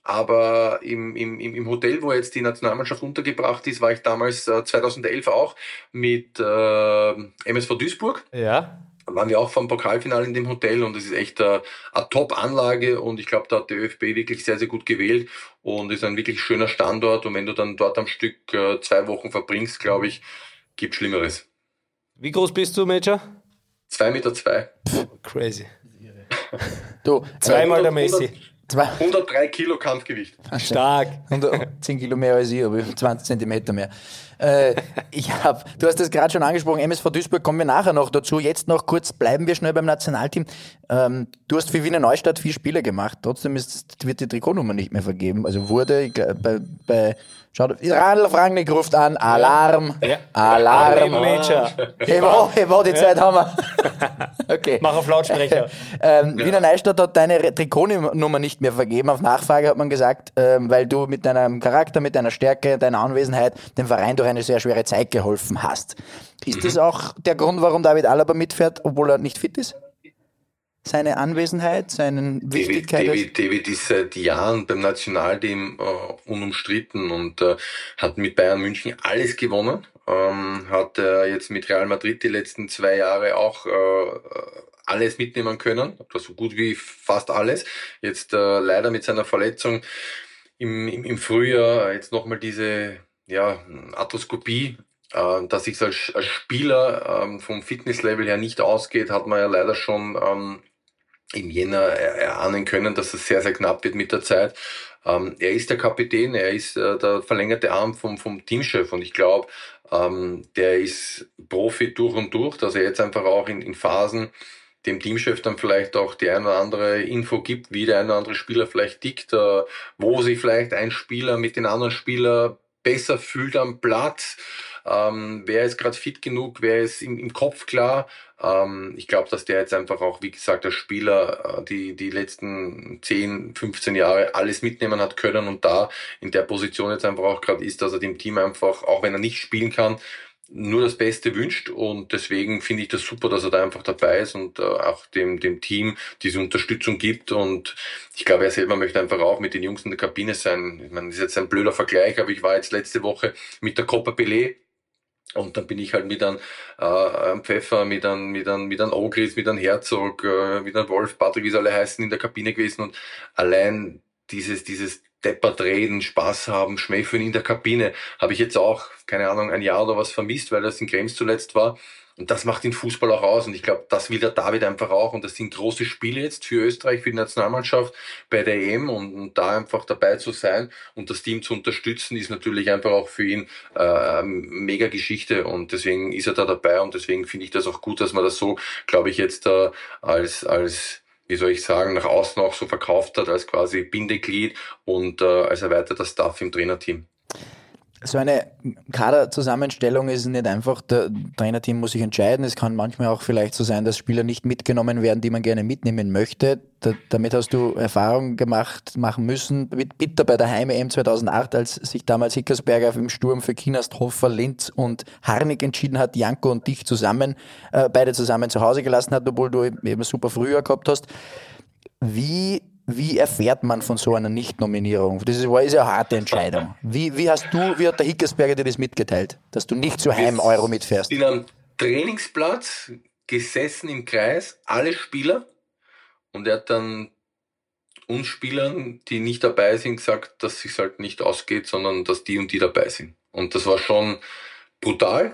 S3: Aber im, im, im Hotel, wo jetzt die Nationalmannschaft untergebracht ist, war ich damals äh, zweitausendelf auch mit äh, M S V Duisburg.
S2: Ja.
S3: Da waren wir auch vom Pokalfinale in dem Hotel und es ist echt äh, eine Top-Anlage und ich glaube, da hat der ÖFB wirklich sehr, sehr gut gewählt und ist ein wirklich schöner Standort und wenn du dann dort am Stück äh, zwei Wochen verbringst, glaube ich, gibt Schlimmeres.
S2: Wie groß bist du, Major?
S3: Zwei Meter zwei.
S2: Crazy.
S1: Du,
S2: Zweimal der Messi.
S3: hundertdrei Kilo Kampfgewicht.
S2: Stark.
S1: zehn Kilo mehr als ich, aber zwanzig Zentimeter mehr. Äh, ich hab, du hast das gerade schon angesprochen, M S V Duisburg, kommen wir nachher noch dazu. Jetzt noch kurz, bleiben wir schnell beim Nationalteam. Ähm, du hast für Wiener Neustadt vier Spiele gemacht, trotzdem ist, wird die Trikotnummer nicht mehr vergeben. Also wurde ich, bei, bei schaut, Ralf Rangnick ruft an, Alarm,
S2: Ja.
S1: Alarm.
S2: Ja. Major.
S1: Hey, wo, hey, wo, die Zeit haben wir. Okay.
S2: Mach auf Lautsprecher.
S1: Ähm, ja. Wiener Neustadt hat deine Trikotnummer nicht mehr vergeben. Auf Nachfrage hat man gesagt, ähm, weil du mit deinem Charakter, mit deiner Stärke, deiner Anwesenheit dem Verein durch eine sehr schwere Zeit geholfen hast. Ist mhm. das auch der Grund, warum David Alaba mitfährt, obwohl er nicht fit ist? Seine Anwesenheit, seine Wichtigkeit?
S3: David, David, David ist seit Jahren beim Nationalteam äh, unumstritten und äh, hat mit Bayern München alles gewonnen. Ähm, hat äh, jetzt mit Real Madrid die letzten zwei Jahre auch äh, alles mitnehmen können, oder so gut wie fast alles. Jetzt äh, leider mit seiner Verletzung im, im, im Frühjahr jetzt nochmal diese ja, Arthroskopie, äh, dass sich als, als Spieler ähm, vom Fitnesslevel her nicht ausgeht, hat man ja leider schon ähm, im Jänner erahnen können, dass es sehr, sehr knapp wird mit der Zeit. Ähm, er ist der Kapitän, er ist äh, der verlängerte Arm vom, vom Teamchef und ich glaube, ähm, der ist Profi durch und durch, dass er jetzt einfach auch in, in Phasen dem Teamchef dann vielleicht auch die ein oder andere Info gibt, wie der ein oder andere Spieler vielleicht tickt, äh, wo sich vielleicht ein Spieler mit den anderen Spielern besser fühlt am Platz. Ähm, wer ist gerade fit genug, wer ist im, im Kopf klar. Ähm, ich glaube, dass der jetzt einfach auch, wie gesagt, der Spieler äh, die die letzten zehn, fünfzehn Jahre alles mitnehmen hat können und da in der Position jetzt einfach auch gerade ist, dass er dem Team einfach, auch wenn er nicht spielen kann, nur das Beste wünscht und deswegen finde ich das super, dass er da einfach dabei ist und äh, auch dem dem Team diese Unterstützung gibt und ich glaube, er selber möchte einfach auch mit den Jungs in der Kabine sein. Ich meine, das ist jetzt ein blöder Vergleich, aber ich war jetzt letzte Woche mit der Copa Pelé und dann bin ich halt mit einem äh, Pfeffer, mit einem mit einem mit einem Ogris, mit einem Herzog, äh, mit einem Wolf, Patrick, wie sie alle heißen, in der Kabine gewesen und allein dieses dieses deppert reden, Spaß haben, schmäfeln in der Kabine, habe ich jetzt auch, keine Ahnung, ein Jahr oder was vermisst, weil das in Krems zuletzt war. Und das macht den Fußball auch aus. Und ich glaube, das will der David einfach auch. Und das sind große Spiele jetzt für Österreich, für die Nationalmannschaft bei der E M. Und, und da einfach dabei zu sein und das Team zu unterstützen, ist natürlich einfach auch für ihn äh, eine mega Geschichte. Und deswegen ist er da dabei. Und deswegen finde ich das auch gut, dass man das so, glaube ich, jetzt äh, als, als wie soll ich sagen, nach außen auch so verkauft hat, als quasi Bindeglied und äh, als erweiterter Staff im Trainerteam.
S1: So eine Kaderzusammenstellung ist nicht einfach. Der Trainerteam muss sich entscheiden. Es kann manchmal auch vielleicht so sein, dass Spieler nicht mitgenommen werden, die man gerne mitnehmen möchte. Da, damit hast du Erfahrung gemacht, machen müssen. Bitter bei der Heim-E M zweitausendacht, als sich damals Hickersberger im Sturm für Kienast, Hoffer, Linz und Harnik entschieden hat, Janko und dich zusammen, äh, beide zusammen zu Hause gelassen hat, obwohl du eben super früher gehabt hast. Wie Wie erfährt man von so einer Nichtnominierung? Das ist, war, ist ja eine harte Entscheidung. Wie, wie hast du, wie hat der Hickersberger dir das mitgeteilt, dass du nicht zu Heim-Euro mitfährst?
S3: Ich bin am Trainingsplatz gesessen im Kreis, alle Spieler, und er hat dann uns Spielern, die nicht dabei sind, gesagt, dass es sich halt nicht ausgeht, sondern dass die und die dabei sind. Und das war schon brutal.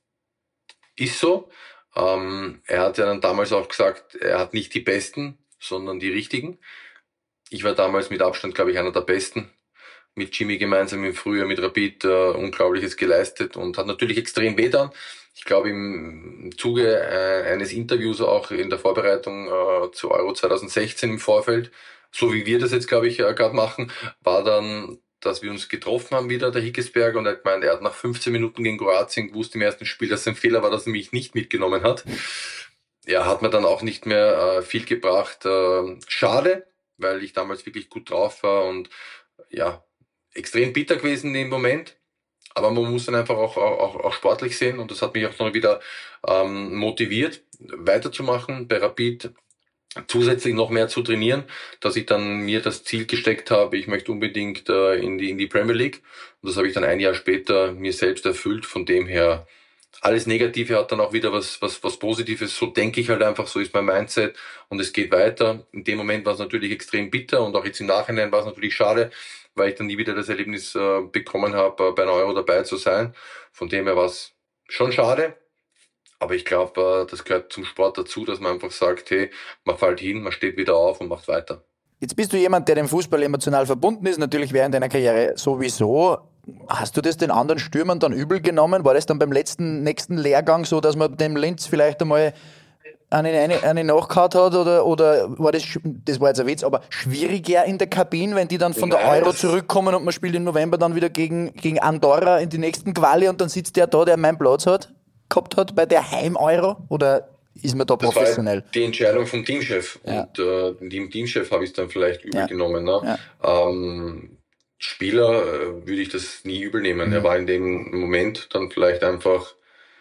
S3: Ist so. Ähm, er hat ja dann damals auch gesagt, er hat nicht die Besten, sondern die Richtigen. Ich war damals mit Abstand, glaube ich, einer der Besten. Mit Jimmy gemeinsam im Frühjahr mit Rapid äh, Unglaubliches geleistet und hat natürlich extrem wehgetan. Ich glaube, im Zuge äh, eines Interviews auch in der Vorbereitung äh, zu Euro zweitausendsechzehn im Vorfeld, so wie wir das jetzt, glaube ich, äh, gerade machen, war dann, dass wir uns getroffen haben wieder, der Hickersberger, und er hat gemeint, er hat nach fünfzehn Minuten gegen Kroatien gewusst im ersten Spiel, dass sein Fehler war, dass er mich nicht mitgenommen hat. Ja, hat mir dann auch nicht mehr äh, viel gebracht. Äh, schade, weil ich damals wirklich gut drauf war und ja, extrem bitter gewesen im Moment. Aber man muss dann einfach auch, auch, auch sportlich sehen, und das hat mich auch noch wieder ähm, motiviert, weiterzumachen bei Rapid, zusätzlich noch mehr zu trainieren, dass ich dann mir das Ziel gesteckt habe, ich möchte unbedingt äh, in die in die Premier League, und das habe ich dann ein Jahr später mir selbst erfüllt. Von dem her, alles Negative hat dann auch wieder was, was, was Positives. So denke ich halt einfach, so ist mein Mindset, und es geht weiter. In dem Moment war es natürlich extrem bitter, und auch jetzt im Nachhinein war es natürlich schade, weil ich dann nie wieder das Erlebnis äh, bekommen habe, äh, bei einer Euro dabei zu sein. Von dem her war es schon schade. Aber ich glaube, äh, das gehört zum Sport dazu, dass man einfach sagt, hey, man fällt hin, man steht wieder auf und macht weiter.
S1: Jetzt bist du jemand, der dem Fußball emotional verbunden ist, natürlich während deiner Karriere sowieso. Hast du das den anderen Stürmern dann übel genommen? War das dann beim letzten, nächsten Lehrgang so, dass man dem Linz vielleicht einmal eine, eine, eine nachgehauen hat? Oder, oder war das, das war jetzt ein Witz, aber schwieriger in der Kabine, wenn die dann von
S3: Nein,
S1: der Euro
S3: das-
S1: zurückkommen und man spielt im November dann wieder gegen, gegen Andorra in die nächsten Quali, und dann sitzt der da, der meinen Platz hat, gehabt hat bei der Heim-Euro? Oder ist man da
S3: Das
S1: professionell?
S3: war die Entscheidung vom Teamchef.
S1: Ja.
S3: Und äh, dem Teamchef habe ich es dann vielleicht übel
S1: Ja.
S3: genommen. Ne? Ähm, Spieler äh, würde ich das nie übel nehmen.
S1: Mhm.
S3: Er war in dem Moment dann vielleicht einfach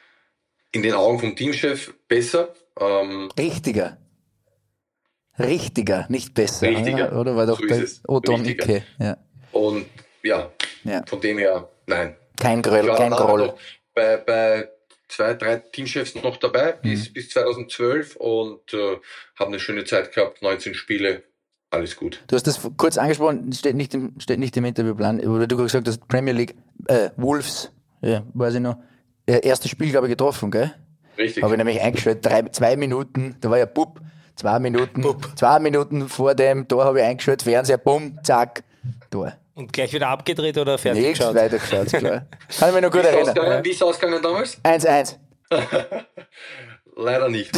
S3: in den Augen vom Teamchef besser. Ähm,
S1: Richtiger. Richtiger, nicht besser.
S3: Richtiger.
S1: Oder, oder war doch
S3: So ist
S1: der
S3: es.
S1: Oton
S3: Richtiger.
S1: Icke. Ja.
S3: und ja,
S1: Ja.
S3: von dem her, nein.
S1: Kein
S3: Ich
S1: Gröll,
S3: war
S1: kein
S3: danach
S1: Groll.
S3: noch bei, bei zwei, drei Teamchefs noch dabei bis,
S1: Mhm.
S3: bis zweitausendzwölf und äh, habe eine schöne Zeit gehabt, neunzehn Spiele, alles gut.
S1: Du hast das kurz angesprochen, steht nicht im, steht nicht im Interviewplan, oder du gesagt hast, Premier League, äh, Wolves, ja, weiß ich noch, äh, erstes Spiel, glaube ich, getroffen, gell?
S3: Richtig.
S1: Habe ich nämlich eingeschaltet, drei, zwei Minuten, da war ja Bub, zwei Minuten, zwei Minuten vor dem Tor habe ich eingeschaltet, Fernseher, bumm, zack, Tor.
S2: Und gleich wieder abgedreht oder fertig
S1: Nichts
S2: geschaut?
S1: weitergeschaut, klar. Kann ich mich noch gut
S3: Wie ist
S1: erinnern.
S3: ausgegangen, wie ist ausgegangen damals?
S1: eins eins.
S3: Leider nicht.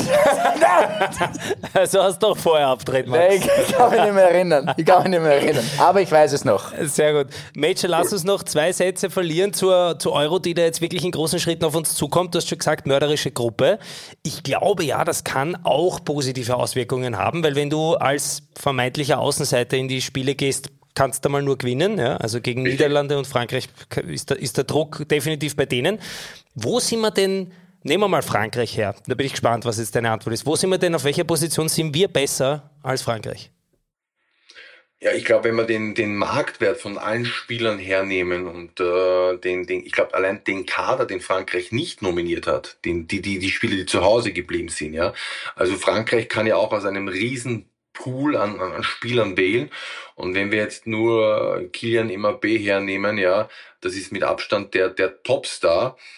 S2: Also hast du doch vorher abgedreht,
S1: Nein,
S2: Max.
S1: ich kann mich nicht mehr erinnern. Ich kann mich nicht mehr erinnern. Aber ich weiß es noch.
S2: Sehr gut. Major, lass uns noch zwei Sätze verlieren zur, zur Euro, die da jetzt wirklich in großen Schritten auf uns zukommt. Du hast schon gesagt, mörderische Gruppe. Ich glaube ja, das kann auch positive Auswirkungen haben, weil wenn du als vermeintlicher Außenseiter in die Spiele gehst, kannst du mal nur gewinnen. Ja? Also gegen
S3: Richtig.
S2: Niederlande und Frankreich ist der, ist der Druck definitiv bei denen. Wo sind wir denn, nehmen wir mal Frankreich her, da bin ich gespannt, was jetzt deine Antwort ist. Wo sind wir denn, auf welcher Position sind wir besser als Frankreich?
S3: Ja, ich glaube, wenn wir den, den Marktwert von allen Spielern hernehmen und äh, den, den, ich glaube, allein den Kader, den Frankreich nicht nominiert hat, den, die, die, die Spieler, die zu Hause geblieben sind, ja. Also Frankreich kann ja auch aus einem riesen Pool an, an, an Spielern wählen. Und wenn wir jetzt nur Kylian Mbappé hernehmen, ja, das ist mit Abstand der, der Topstar.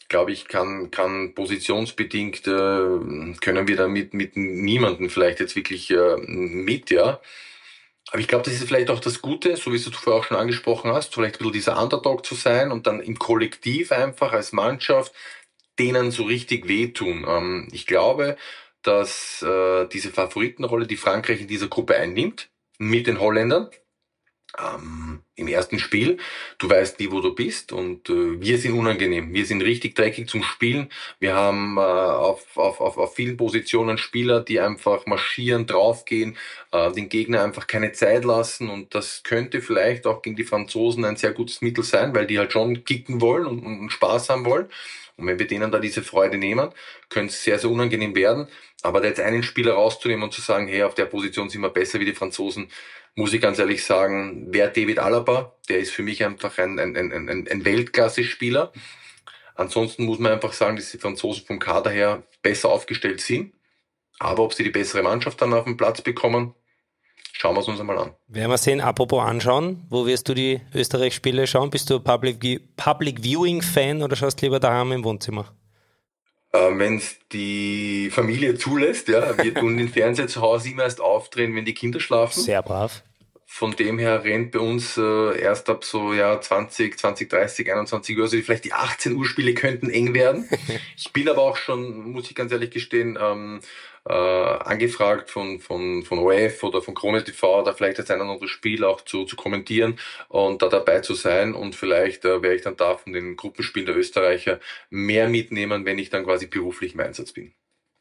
S3: glaube ich, kann, kann positionsbedingt, äh, können wir damit mit niemanden vielleicht jetzt wirklich äh, mit, ja. Aber ich glaube, das ist vielleicht auch das Gute, so wie du vorher auch schon angesprochen hast, vielleicht ein bisschen dieser Underdog zu sein und dann im Kollektiv einfach als Mannschaft denen so richtig wehtun. Ähm, ich glaube, dass äh, diese Favoritenrolle, die Frankreich in dieser Gruppe einnimmt, mit den Holländern, ähm, im ersten Spiel, du weißt nie, wo du bist und äh, wir sind unangenehm, wir sind richtig dreckig zum Spielen, wir haben äh, auf, auf, auf, auf vielen Positionen Spieler, die einfach marschieren, draufgehen, äh, den Gegner einfach keine Zeit lassen und das könnte vielleicht auch gegen die Franzosen ein sehr gutes Mittel sein, weil die halt schon kicken wollen und, und Spaß haben wollen. Und wenn wir denen da diese Freude nehmen, könnte es sehr, sehr unangenehm werden. Aber da jetzt einen Spieler rauszunehmen und zu sagen, hey, auf der Position sind wir besser wie die Franzosen, muss ich ganz ehrlich sagen, wer David Alaba, der ist für mich einfach ein, ein, ein, ein, ein Weltklasse-Spieler. Ansonsten muss man einfach sagen, dass die Franzosen vom Kader her besser aufgestellt sind. Aber ob sie die bessere Mannschaft dann auf den Platz bekommen, schauen wir es uns einmal an.
S2: Werden wir sehen. Apropos anschauen, wo wirst du die Österreich-Spiele schauen? Bist du Public, Public Viewing-Fan oder schaust lieber daheim im Wohnzimmer?
S3: Ähm, wenn es die Familie zulässt, ja, wir tun den Fernseher zu Hause immer erst aufdrehen, wenn die Kinder schlafen.
S2: Sehr brav.
S3: Von dem her rennt bei uns äh, erst ab so ja zwanzig, zwanzig, dreißig, einundzwanzig Uhr, also vielleicht die achtzehn Uhr Spiele könnten eng werden. Ich bin aber auch schon, muss ich ganz ehrlich gestehen, ähm, äh, angefragt von von von O R F oder von Krone T V, da vielleicht jetzt ein oder anderes Spiel auch zu zu kommentieren und da dabei zu sein und vielleicht äh, werde ich dann da von den Gruppenspielen der Österreicher mehr mitnehmen, wenn ich dann quasi beruflich im Einsatz bin.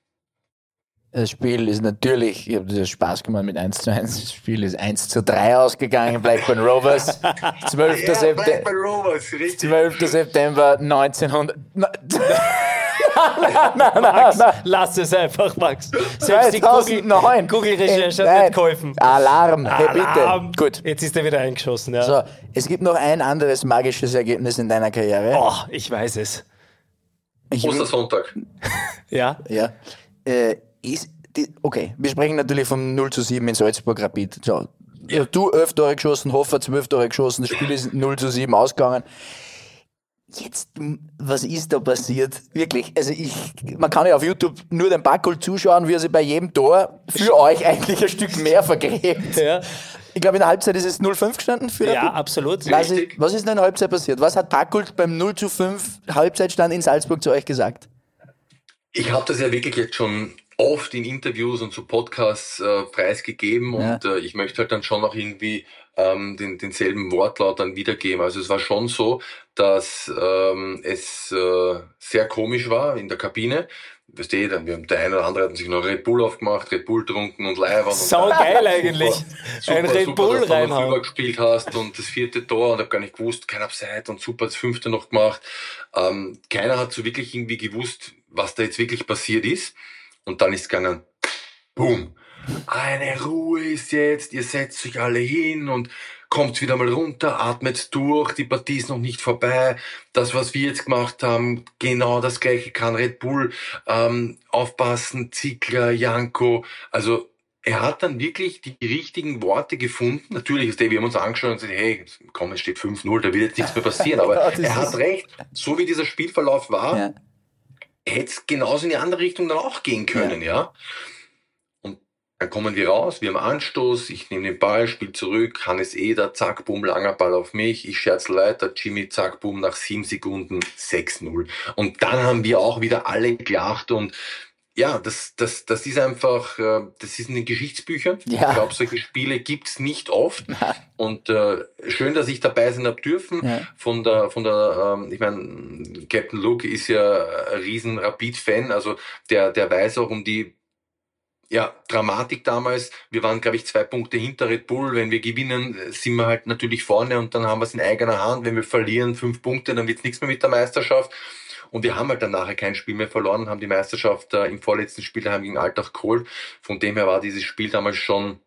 S1: Das Spiel ist natürlich, ich habe das Spaß gemacht mit eins zu eins, das Spiel ist eins zu drei ausgegangen, Blackburn Rovers, zwölfter
S3: Ja,
S1: September,
S3: Blackburn Rovers, richtig.
S1: zwölfter September neunzehnhundert. nein,
S2: nein, Max, nein. Lass es einfach, Max. Selbst die
S1: zweitausendneun.
S2: Google-Recherche
S1: Äh,
S2: hat
S1: nein.
S2: nicht geholfen.
S1: Alarm, hey
S2: Alarm.
S1: bitte. Gut.
S2: Jetzt ist er wieder eingeschossen. Ja.
S1: So, es gibt noch ein anderes magisches Ergebnis in deiner Karriere.
S2: Oh, ich weiß es.
S1: Ich,
S3: Ostersonntag.
S2: Ja?
S1: ja. Äh, ist die, okay, wir sprechen natürlich vom null zu sieben in Salzburg Rapid. So, ja. Du elf Tore geschossen, Hofer zwölf Tore geschossen, das Spiel ist null zu sieben ausgegangen. Jetzt, was ist da passiert? Wirklich, also ich, man kann ja auf YouTube nur den Backel zuschauen, wie er sich bei jedem Tor für euch eigentlich ein Stück mehr vergräbt.
S2: Ja.
S1: Ich glaube, in der Halbzeit ist es null fünf gestanden für
S2: Ja,
S1: Rapid.
S2: absolut.
S1: Was ist, was ist denn in der Halbzeit passiert? Was hat Backult beim null zu fünf Halbzeitstand in Salzburg zu euch gesagt?
S3: Ich habe das ja wirklich jetzt schon oft in Interviews und so Podcasts äh, preisgegeben ja. und äh, ich möchte halt dann schon auch irgendwie ähm, den, denselben Wortlaut dann wiedergeben. Also es war schon so, dass ähm, es äh, sehr komisch war in der Kabine. Weißt du, dann, wir haben der eine oder andere hat sich noch Red Bull aufgemacht, Red Bull trunken und Leiber.
S2: Sau geil eigentlich.
S3: Super,
S2: ein Red
S3: super,
S2: Bull
S3: dass du
S2: reinhauen.
S3: noch gespielt hast und das vierte Tor und hab gar nicht gewusst, kein Abseits und super das fünfte noch gemacht. Ähm, keiner hat so wirklich irgendwie gewusst, was da jetzt wirklich passiert ist. Und dann ist gegangen, boom, eine Ruhe ist jetzt, ihr setzt euch alle hin und kommt wieder mal runter, atmet durch, die Partie ist noch nicht vorbei. Das, was wir jetzt gemacht haben, genau das Gleiche kann Red Bull. Ähm, aufpassen, Ziegler, Janko. Also er hat dann wirklich die richtigen Worte gefunden. Natürlich ist der, wir haben uns angeschaut und gesagt, hey, komm, es steht fünf null, da wird jetzt nichts mehr passieren. Aber ja, er hat recht, so wie dieser Spielverlauf war, ja. hätte es genauso in die andere Richtung dann auch gehen können, ja. ja. Und dann kommen wir raus, wir haben Anstoß, ich nehme den Ball, spiel zurück, Hannes Eder, zack, bumm, langer Ball auf mich, ich scherz weiter, Jimmy, zack, bumm, nach sieben Sekunden sechs null. Und dann haben wir auch wieder alle gelacht und ja, das, das, das ist einfach, das ist in den Geschichtsbüchern. Ja. Ich glaube, solche Spiele gibt's nicht oft. Und äh, schön, dass ich dabei sein habe dürfen. Ja. Von der, von der, ähm, ich meine, Captain Luke ist ja ein riesen Rapid-Fan, also der, der weiß auch um die ja, Dramatik damals. Wir waren, glaube ich, zwei Punkte hinter Red Bull. Wenn wir gewinnen, sind wir halt natürlich vorne und dann haben wir es in eigener Hand. Wenn wir verlieren, fünf Punkte, dann wird's nichts mehr mit der Meisterschaft. Und wir haben halt dann nachher kein Spiel mehr verloren und haben die Meisterschaft äh, im vorletzten Spiel daheim gegen Altach geholt. Von dem her war dieses Spiel damals schon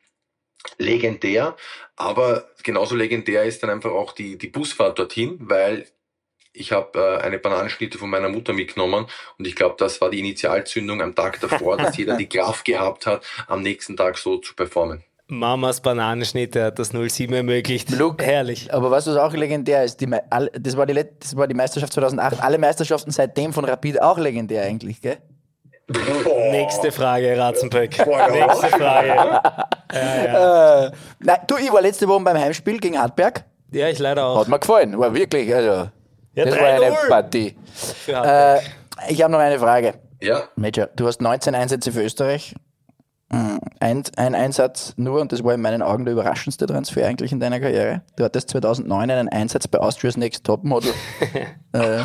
S3: legendär. Aber genauso legendär ist dann einfach auch die, die Busfahrt dorthin, weil ich habe äh, eine Bananenschnitte von meiner Mutter mitgenommen und ich glaube, das war die Initialzündung am Tag davor, dass jeder die Kraft gehabt hat, am nächsten Tag so zu performen.
S2: Mamas Bananenschnitte hat das null sieben ermöglicht.
S1: Luke,
S2: herrlich.
S1: Aber was auch legendär ist, die, das, war die, das war die Meisterschaft zweitausendacht. Alle Meisterschaften seitdem von Rapid auch legendär eigentlich, gell?
S2: Boah. Nächste Frage, Ratzenböck. Nächste Frage. Ja,
S1: ja. Äh, nein, du, ich war letzte Woche beim Heimspiel gegen Hartberg.
S2: Ja, ich leider auch.
S1: Hat mir gefallen, war wirklich, also,
S2: ja,
S1: das war eine Partie. Äh, ich habe noch eine Frage.
S3: Ja.
S1: Major, du hast neunzehn Einsätze für Österreich. Ein, ein Einsatz nur, und das war in meinen Augen der überraschendste Transfer eigentlich in deiner Karriere. Du hattest zweitausendneun einen Einsatz bei Austria's Next Topmodel. äh,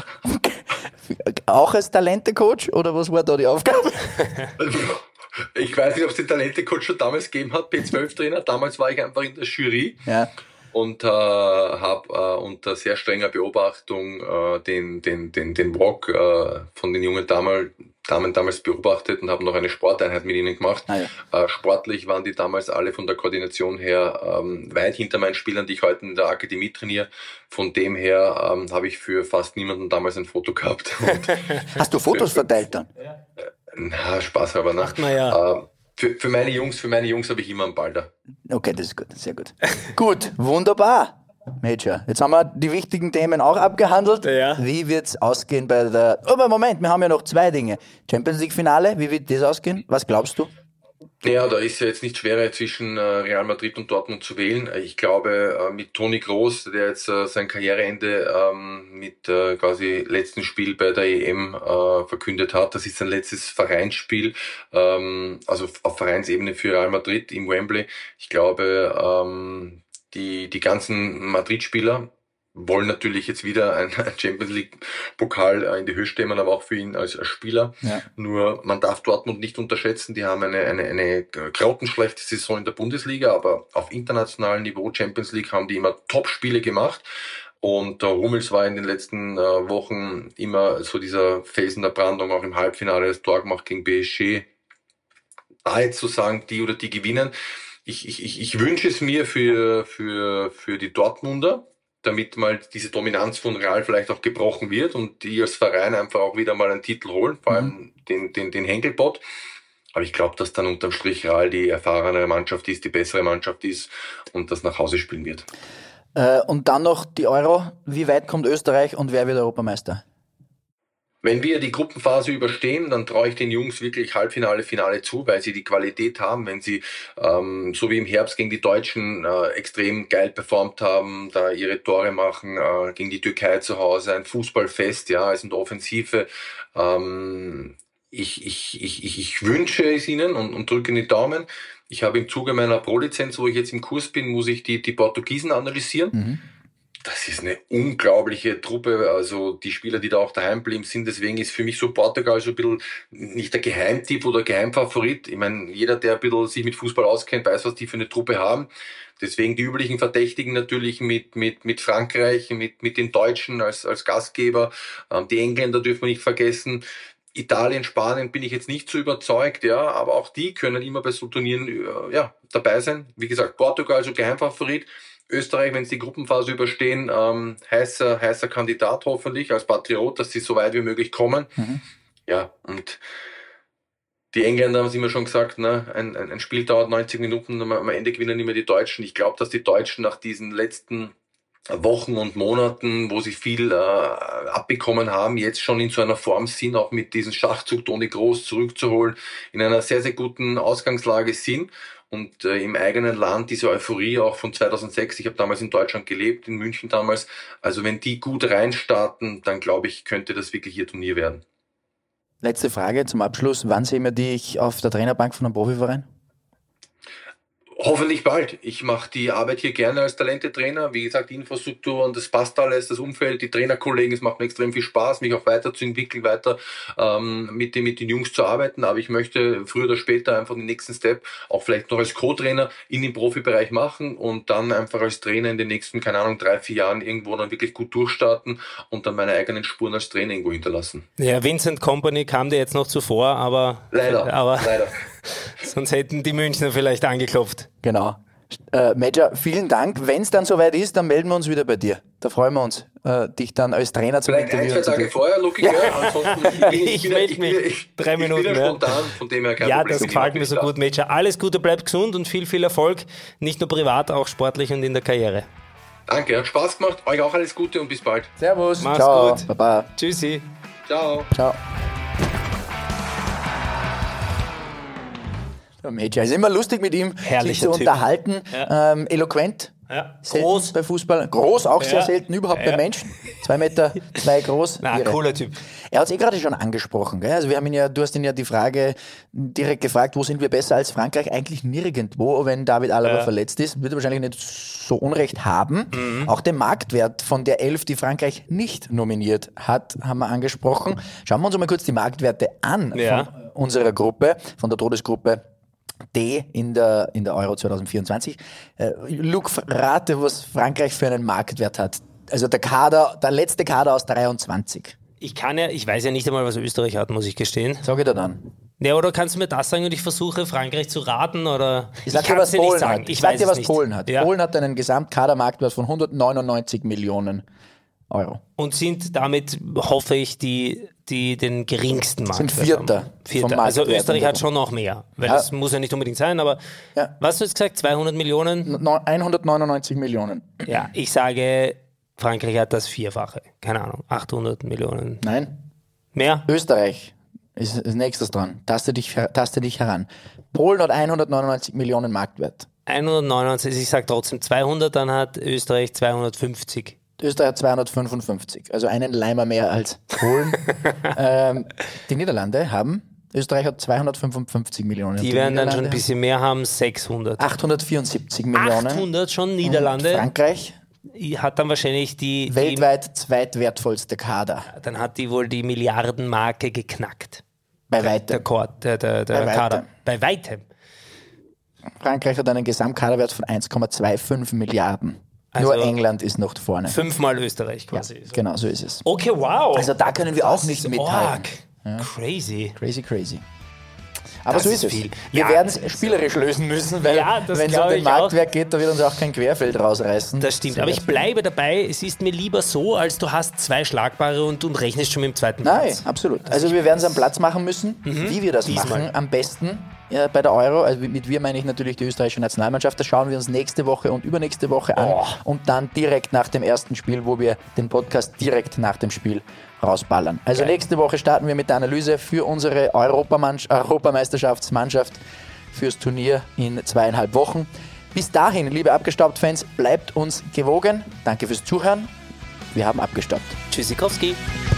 S1: auch als Talente-Coach, oder was war da die Aufgabe?
S3: Ich weiß nicht, ob es den Talente-Coach schon damals gegeben hat, B zwölf Trainer. Damals war ich einfach in der Jury.
S1: Ja.
S3: Und äh, habe äh, unter sehr strenger Beobachtung äh, den, den, den, den Walk äh, von den jungen Damen, Damen damals beobachtet und habe noch eine Sporteinheit mit ihnen gemacht. Ah, ja. äh, sportlich waren die damals alle von der Koordination her ähm, weit hinter meinen Spielern, die ich heute in der Akademie trainiere. Von dem her ähm, habe ich für fast niemanden damals ein Foto gehabt.
S1: Hast du Fotos verteilt dann?
S3: Äh, na, Spaß aber, ne?
S2: Ach, na ja.
S3: Äh, Für, für meine Jungs, für meine Jungs habe ich immer einen Ball da.
S1: Okay, das ist gut, sehr gut. Gut, wunderbar. Major, jetzt haben wir die wichtigen Themen auch abgehandelt.
S2: Ja.
S1: Wie wird's ausgehen bei der... Oh, aber Moment, wir haben ja noch zwei Dinge. Champions League Finale, wie wird das ausgehen? Was glaubst du?
S3: Ja, da ist ja jetzt nicht schwerer zwischen Real Madrid und Dortmund zu wählen. Ich glaube, mit Toni Kroos, der jetzt sein Karriereende mit quasi letzten Spiel bei der E M verkündet hat, das ist sein letztes Vereinsspiel, also auf Vereinsebene für Real Madrid im Wembley. Ich glaube, die, die ganzen Madrid-Spieler wollen natürlich jetzt wieder ein Champions League Pokal in die Höhe stemmen, aber auch für ihn als, als Spieler. Ja. Nur man darf Dortmund nicht unterschätzen, die haben eine, eine, eine grautenschlechte Saison in der Bundesliga, aber auf internationalem Niveau Champions League haben die immer Top-Spiele gemacht. Und der Hummels war in den letzten äh, Wochen immer so dieser Felsen der Brandung, auch im Halbfinale das Tor gemacht gegen P S G. Da jetzt zu sagen, die oder die gewinnen, ich, ich, ich, ich wünsche es mir für, für, für die Dortmunder, damit mal diese Dominanz von Real vielleicht auch gebrochen wird und die als Verein einfach auch wieder mal einen Titel holen, vor allem mhm. den, den, den Henkelpott. Aber ich glaube, dass dann unterm Strich Real die erfahrenere Mannschaft ist, die bessere Mannschaft ist und das nach Hause spielen wird.
S1: Äh, und dann noch die Euro. Wie weit kommt Österreich und wer wird Europameister?
S3: Wenn wir die Gruppenphase überstehen, dann traue ich den Jungs wirklich Halbfinale, Finale zu, weil sie die Qualität haben. Wenn sie, ähm, so wie im Herbst gegen die Deutschen, äh, extrem geil performt haben, da ihre Tore machen, äh, gegen die Türkei zu Hause, ein Fußballfest, ja, es sind Offensive. Ähm, ich, ich, ich, ich, ich wünsche es ihnen und, und drücke die Daumen. Ich habe im Zuge meiner Pro-Lizenz, wo ich jetzt im Kurs bin, muss ich die, die Portugiesen analysieren. Mhm. Das ist eine unglaubliche Truppe, also die Spieler, die da auch daheim blieben sind, deswegen ist für mich so Portugal so ein bisschen nicht der Geheimtipp oder Geheimfavorit. Ich meine, jeder, der ein bisschen sich mit Fußball auskennt, weiß, was die für eine Truppe haben. Deswegen die üblichen Verdächtigen natürlich mit, mit, mit Frankreich, mit, mit den Deutschen als, als Gastgeber. Die Engländer dürfen wir nicht vergessen. Italien, Spanien bin ich jetzt nicht so überzeugt, ja, aber auch die können immer bei so Turnieren, ja, dabei sein. Wie gesagt, Portugal so Geheimfavorit. Österreich, wenn sie die Gruppenphase überstehen, ähm, heißer, heißer Kandidat hoffentlich als Patriot, dass sie so weit wie möglich kommen. Mhm. Ja, und die Engländer haben es immer schon gesagt, ne, ein, ein Spiel dauert neunzig Minuten, am Ende gewinnen immer die Deutschen. Ich glaube, dass die Deutschen nach diesen letzten Wochen und Monaten, wo sie viel äh, abbekommen haben, jetzt schon in so einer Form sind, auch mit diesem Schachzug Toni Kroos zurückzuholen, in einer sehr, sehr guten Ausgangslage sind. Und äh, im eigenen Land diese Euphorie auch von zweitausendsechs, ich habe damals in Deutschland gelebt, in München damals, also wenn die gut reinstarten, dann glaube ich, könnte das wirklich ihr Turnier werden.
S1: Letzte Frage zum Abschluss, wann sehen wir dich auf der Trainerbank von einem Profiverein?
S3: Hoffentlich bald. Ich mache die Arbeit hier gerne als Talentetrainer. Wie gesagt, die Infrastruktur und das passt alles, das Umfeld, die Trainerkollegen, es macht mir extrem viel Spaß, mich auch weiterzuentwickeln, weiter ähm, mit, den, mit den Jungs zu arbeiten. Aber ich möchte früher oder später einfach den nächsten Step auch vielleicht noch als Co-Trainer in den Profibereich machen und dann einfach als Trainer in den nächsten, keine Ahnung, drei, vier Jahren irgendwo dann wirklich gut durchstarten und dann meine eigenen Spuren als Trainer irgendwo hinterlassen.
S2: Ja, Vincent Kompany kam dir jetzt noch zuvor, aber...
S3: Leider,
S2: aber
S3: leider.
S2: Sonst hätten die Münchner vielleicht angeklopft.
S1: Genau. Äh, Major, vielen Dank. Wenn es dann soweit ist, dann melden wir uns wieder bei dir. Da freuen wir uns, äh, dich dann als Trainer zu
S3: Vielleicht ein, zwei Tage vorher, Luki, ja. Ansonsten ich, bin,
S2: ich, ich melde mich.
S3: Ich,
S2: Drei
S3: ich
S2: Minuten.
S3: bin ja
S2: ja.
S3: spontan, von dem her kein
S2: Ja,
S3: Problem.
S2: das gefällt mir so gut, Major. Alles Gute, bleib gesund und viel, viel Erfolg. Nicht nur privat, auch sportlich und in der Karriere.
S3: Danke, hat Spaß gemacht. Euch auch alles Gute und bis bald.
S1: Servus.
S2: Mach's
S1: Ciao.
S2: gut.
S1: Baba.
S2: Tschüssi.
S3: Ciao.
S1: Ciao. Der Major, ist immer lustig mit ihm, sich zu
S2: Typ.
S1: unterhalten.
S2: Ja.
S1: Ähm, eloquent.
S2: Ja.
S1: Selten
S2: Groß.
S1: bei Fußball. Groß, auch
S2: Ja.
S1: sehr selten, überhaupt
S2: Ja.
S1: bei Menschen. Zwei Meter, zwei groß.
S2: Na,
S1: Irre.
S2: cooler Typ.
S1: Er hat es eh gerade schon angesprochen. Gell? Also wir haben ihn ja, du hast ihn ja die Frage direkt gefragt, wo sind wir besser als Frankreich? Eigentlich nirgendwo, wenn David Alaba
S2: Ja.
S1: verletzt ist. Wird er wahrscheinlich nicht so Unrecht haben.
S2: Mhm.
S1: Auch den Marktwert von der Elf, die Frankreich nicht nominiert hat, haben wir angesprochen. Schauen wir uns mal kurz die Marktwerte an
S2: Ja.
S1: von unserer Gruppe, von der Todesgruppe D in der, in der Euro zwanzig vierundzwanzig. Äh, Luke, rate, was Frankreich für einen Marktwert hat. Also der Kader, der letzte Kader aus dreiundzwanzig.
S2: Ich kann ja, ich weiß ja nicht einmal, was Österreich hat, muss ich gestehen.
S1: Sag ich dir dann.
S2: Ja, oder kannst du mir das sagen und ich versuche, Frankreich zu raten? Oder
S1: Ich sag dir,
S2: kann's
S1: was
S2: dir nicht
S1: Polen
S2: sagen.
S1: hat.
S2: Ich
S1: sag
S2: weiß
S1: dir,
S2: es
S1: was
S2: nicht.
S1: Polen hat.
S2: Ja.
S1: Polen hat einen Gesamtkadermarktwert von hundertneunundneunzig Millionen Euro.
S2: Und sind damit, hoffe ich, die, die den geringsten Marktwert
S1: Sind Vierter
S2: haben. Vierter.
S1: vom
S2: Also
S1: Marktwert.
S2: Österreich hat schon noch mehr. Weil
S1: Ja.
S2: das muss ja nicht unbedingt sein, aber
S1: Ja.
S2: was hast du jetzt gesagt? zweihundert Millionen?
S1: hundertneunundneunzig Millionen.
S2: Ja, ich sage, Frankreich hat das Vierfache. Keine Ahnung, achthundert Millionen.
S1: Nein,
S2: Mehr?
S1: Österreich ist, ist nächstes dran. Taste dich, taste dich heran. Polen hat hundertneunundneunzig Millionen Marktwert.
S2: hundertneunundneunzig, ich sage trotzdem zweihundert, dann hat Österreich zweihundertfünfzig.
S1: Österreich hat zweihundertfünfundfünfzig, also einen Leimer mehr als Polen. ähm, die Niederlande haben, Österreich hat zweihundertfünfundfünfzig Millionen.
S2: Die werden dann schon ein bisschen mehr haben, sechshundert.
S1: achthundertvierundsiebzig Millionen.
S2: achthundert schon,
S1: Und
S2: Niederlande.
S1: Frankreich,
S2: Hat dann wahrscheinlich die, die
S1: weltweit zweitwertvollste Kader.
S2: dann hat die wohl die Milliardenmarke geknackt.
S1: Bei
S2: Der,
S1: weitem.
S2: Kord, der, der, der
S1: Bei
S2: Kader.
S1: weitem.
S2: Bei weitem.
S1: Frankreich hat einen Gesamtkaderwert von eins Komma fünfundzwanzig Milliarden.
S2: Also
S1: Nur England ist noch vorne.
S2: Fünfmal Österreich
S1: Ja,
S2: quasi.
S1: genau, so ist es.
S2: Okay, wow.
S1: Also da können wir auch
S2: Das
S1: nicht
S2: ist
S1: mithalten.
S2: arg. Crazy.
S1: Crazy, crazy. Aber
S2: Das
S1: so
S2: ist
S1: ist es.
S2: viel.
S1: Wir
S2: Ja,
S1: werden
S2: das
S1: es
S2: ist
S1: spielerisch lösen müssen, weil
S2: Ja, das
S1: wenn es um
S2: glaub
S1: den
S2: ich auch.
S1: Marktwert geht, da wird uns auch kein Querfeld rausreißen.
S2: Das stimmt.
S1: So
S2: Aber
S1: wird-
S2: ich bleibe dabei, es ist mir lieber so, als du hast zwei schlagbare und, und rechnest schon mit dem zweiten
S1: Nein,
S2: Platz.
S1: absolut. Also wir werden es am Platz machen müssen, wie wir das
S2: Diesmal.
S1: machen. Am besten ja, bei der Euro, also mit wir meine ich natürlich die österreichische Nationalmannschaft, das schauen wir uns nächste Woche und übernächste Woche an
S2: Oh.
S1: und dann direkt nach dem ersten Spiel, wo wir den Podcast direkt nach dem Spiel rausballern. Also
S2: Geil.
S1: nächste Woche starten wir mit der Analyse für unsere Europamann- Europameisterschaftsmannschaft fürs Turnier in zweieinhalb Wochen. Bis dahin, liebe Abgestaubt-Fans, bleibt uns gewogen. Danke fürs Zuhören. Wir haben abgestaubt.
S2: Tschüssikowski.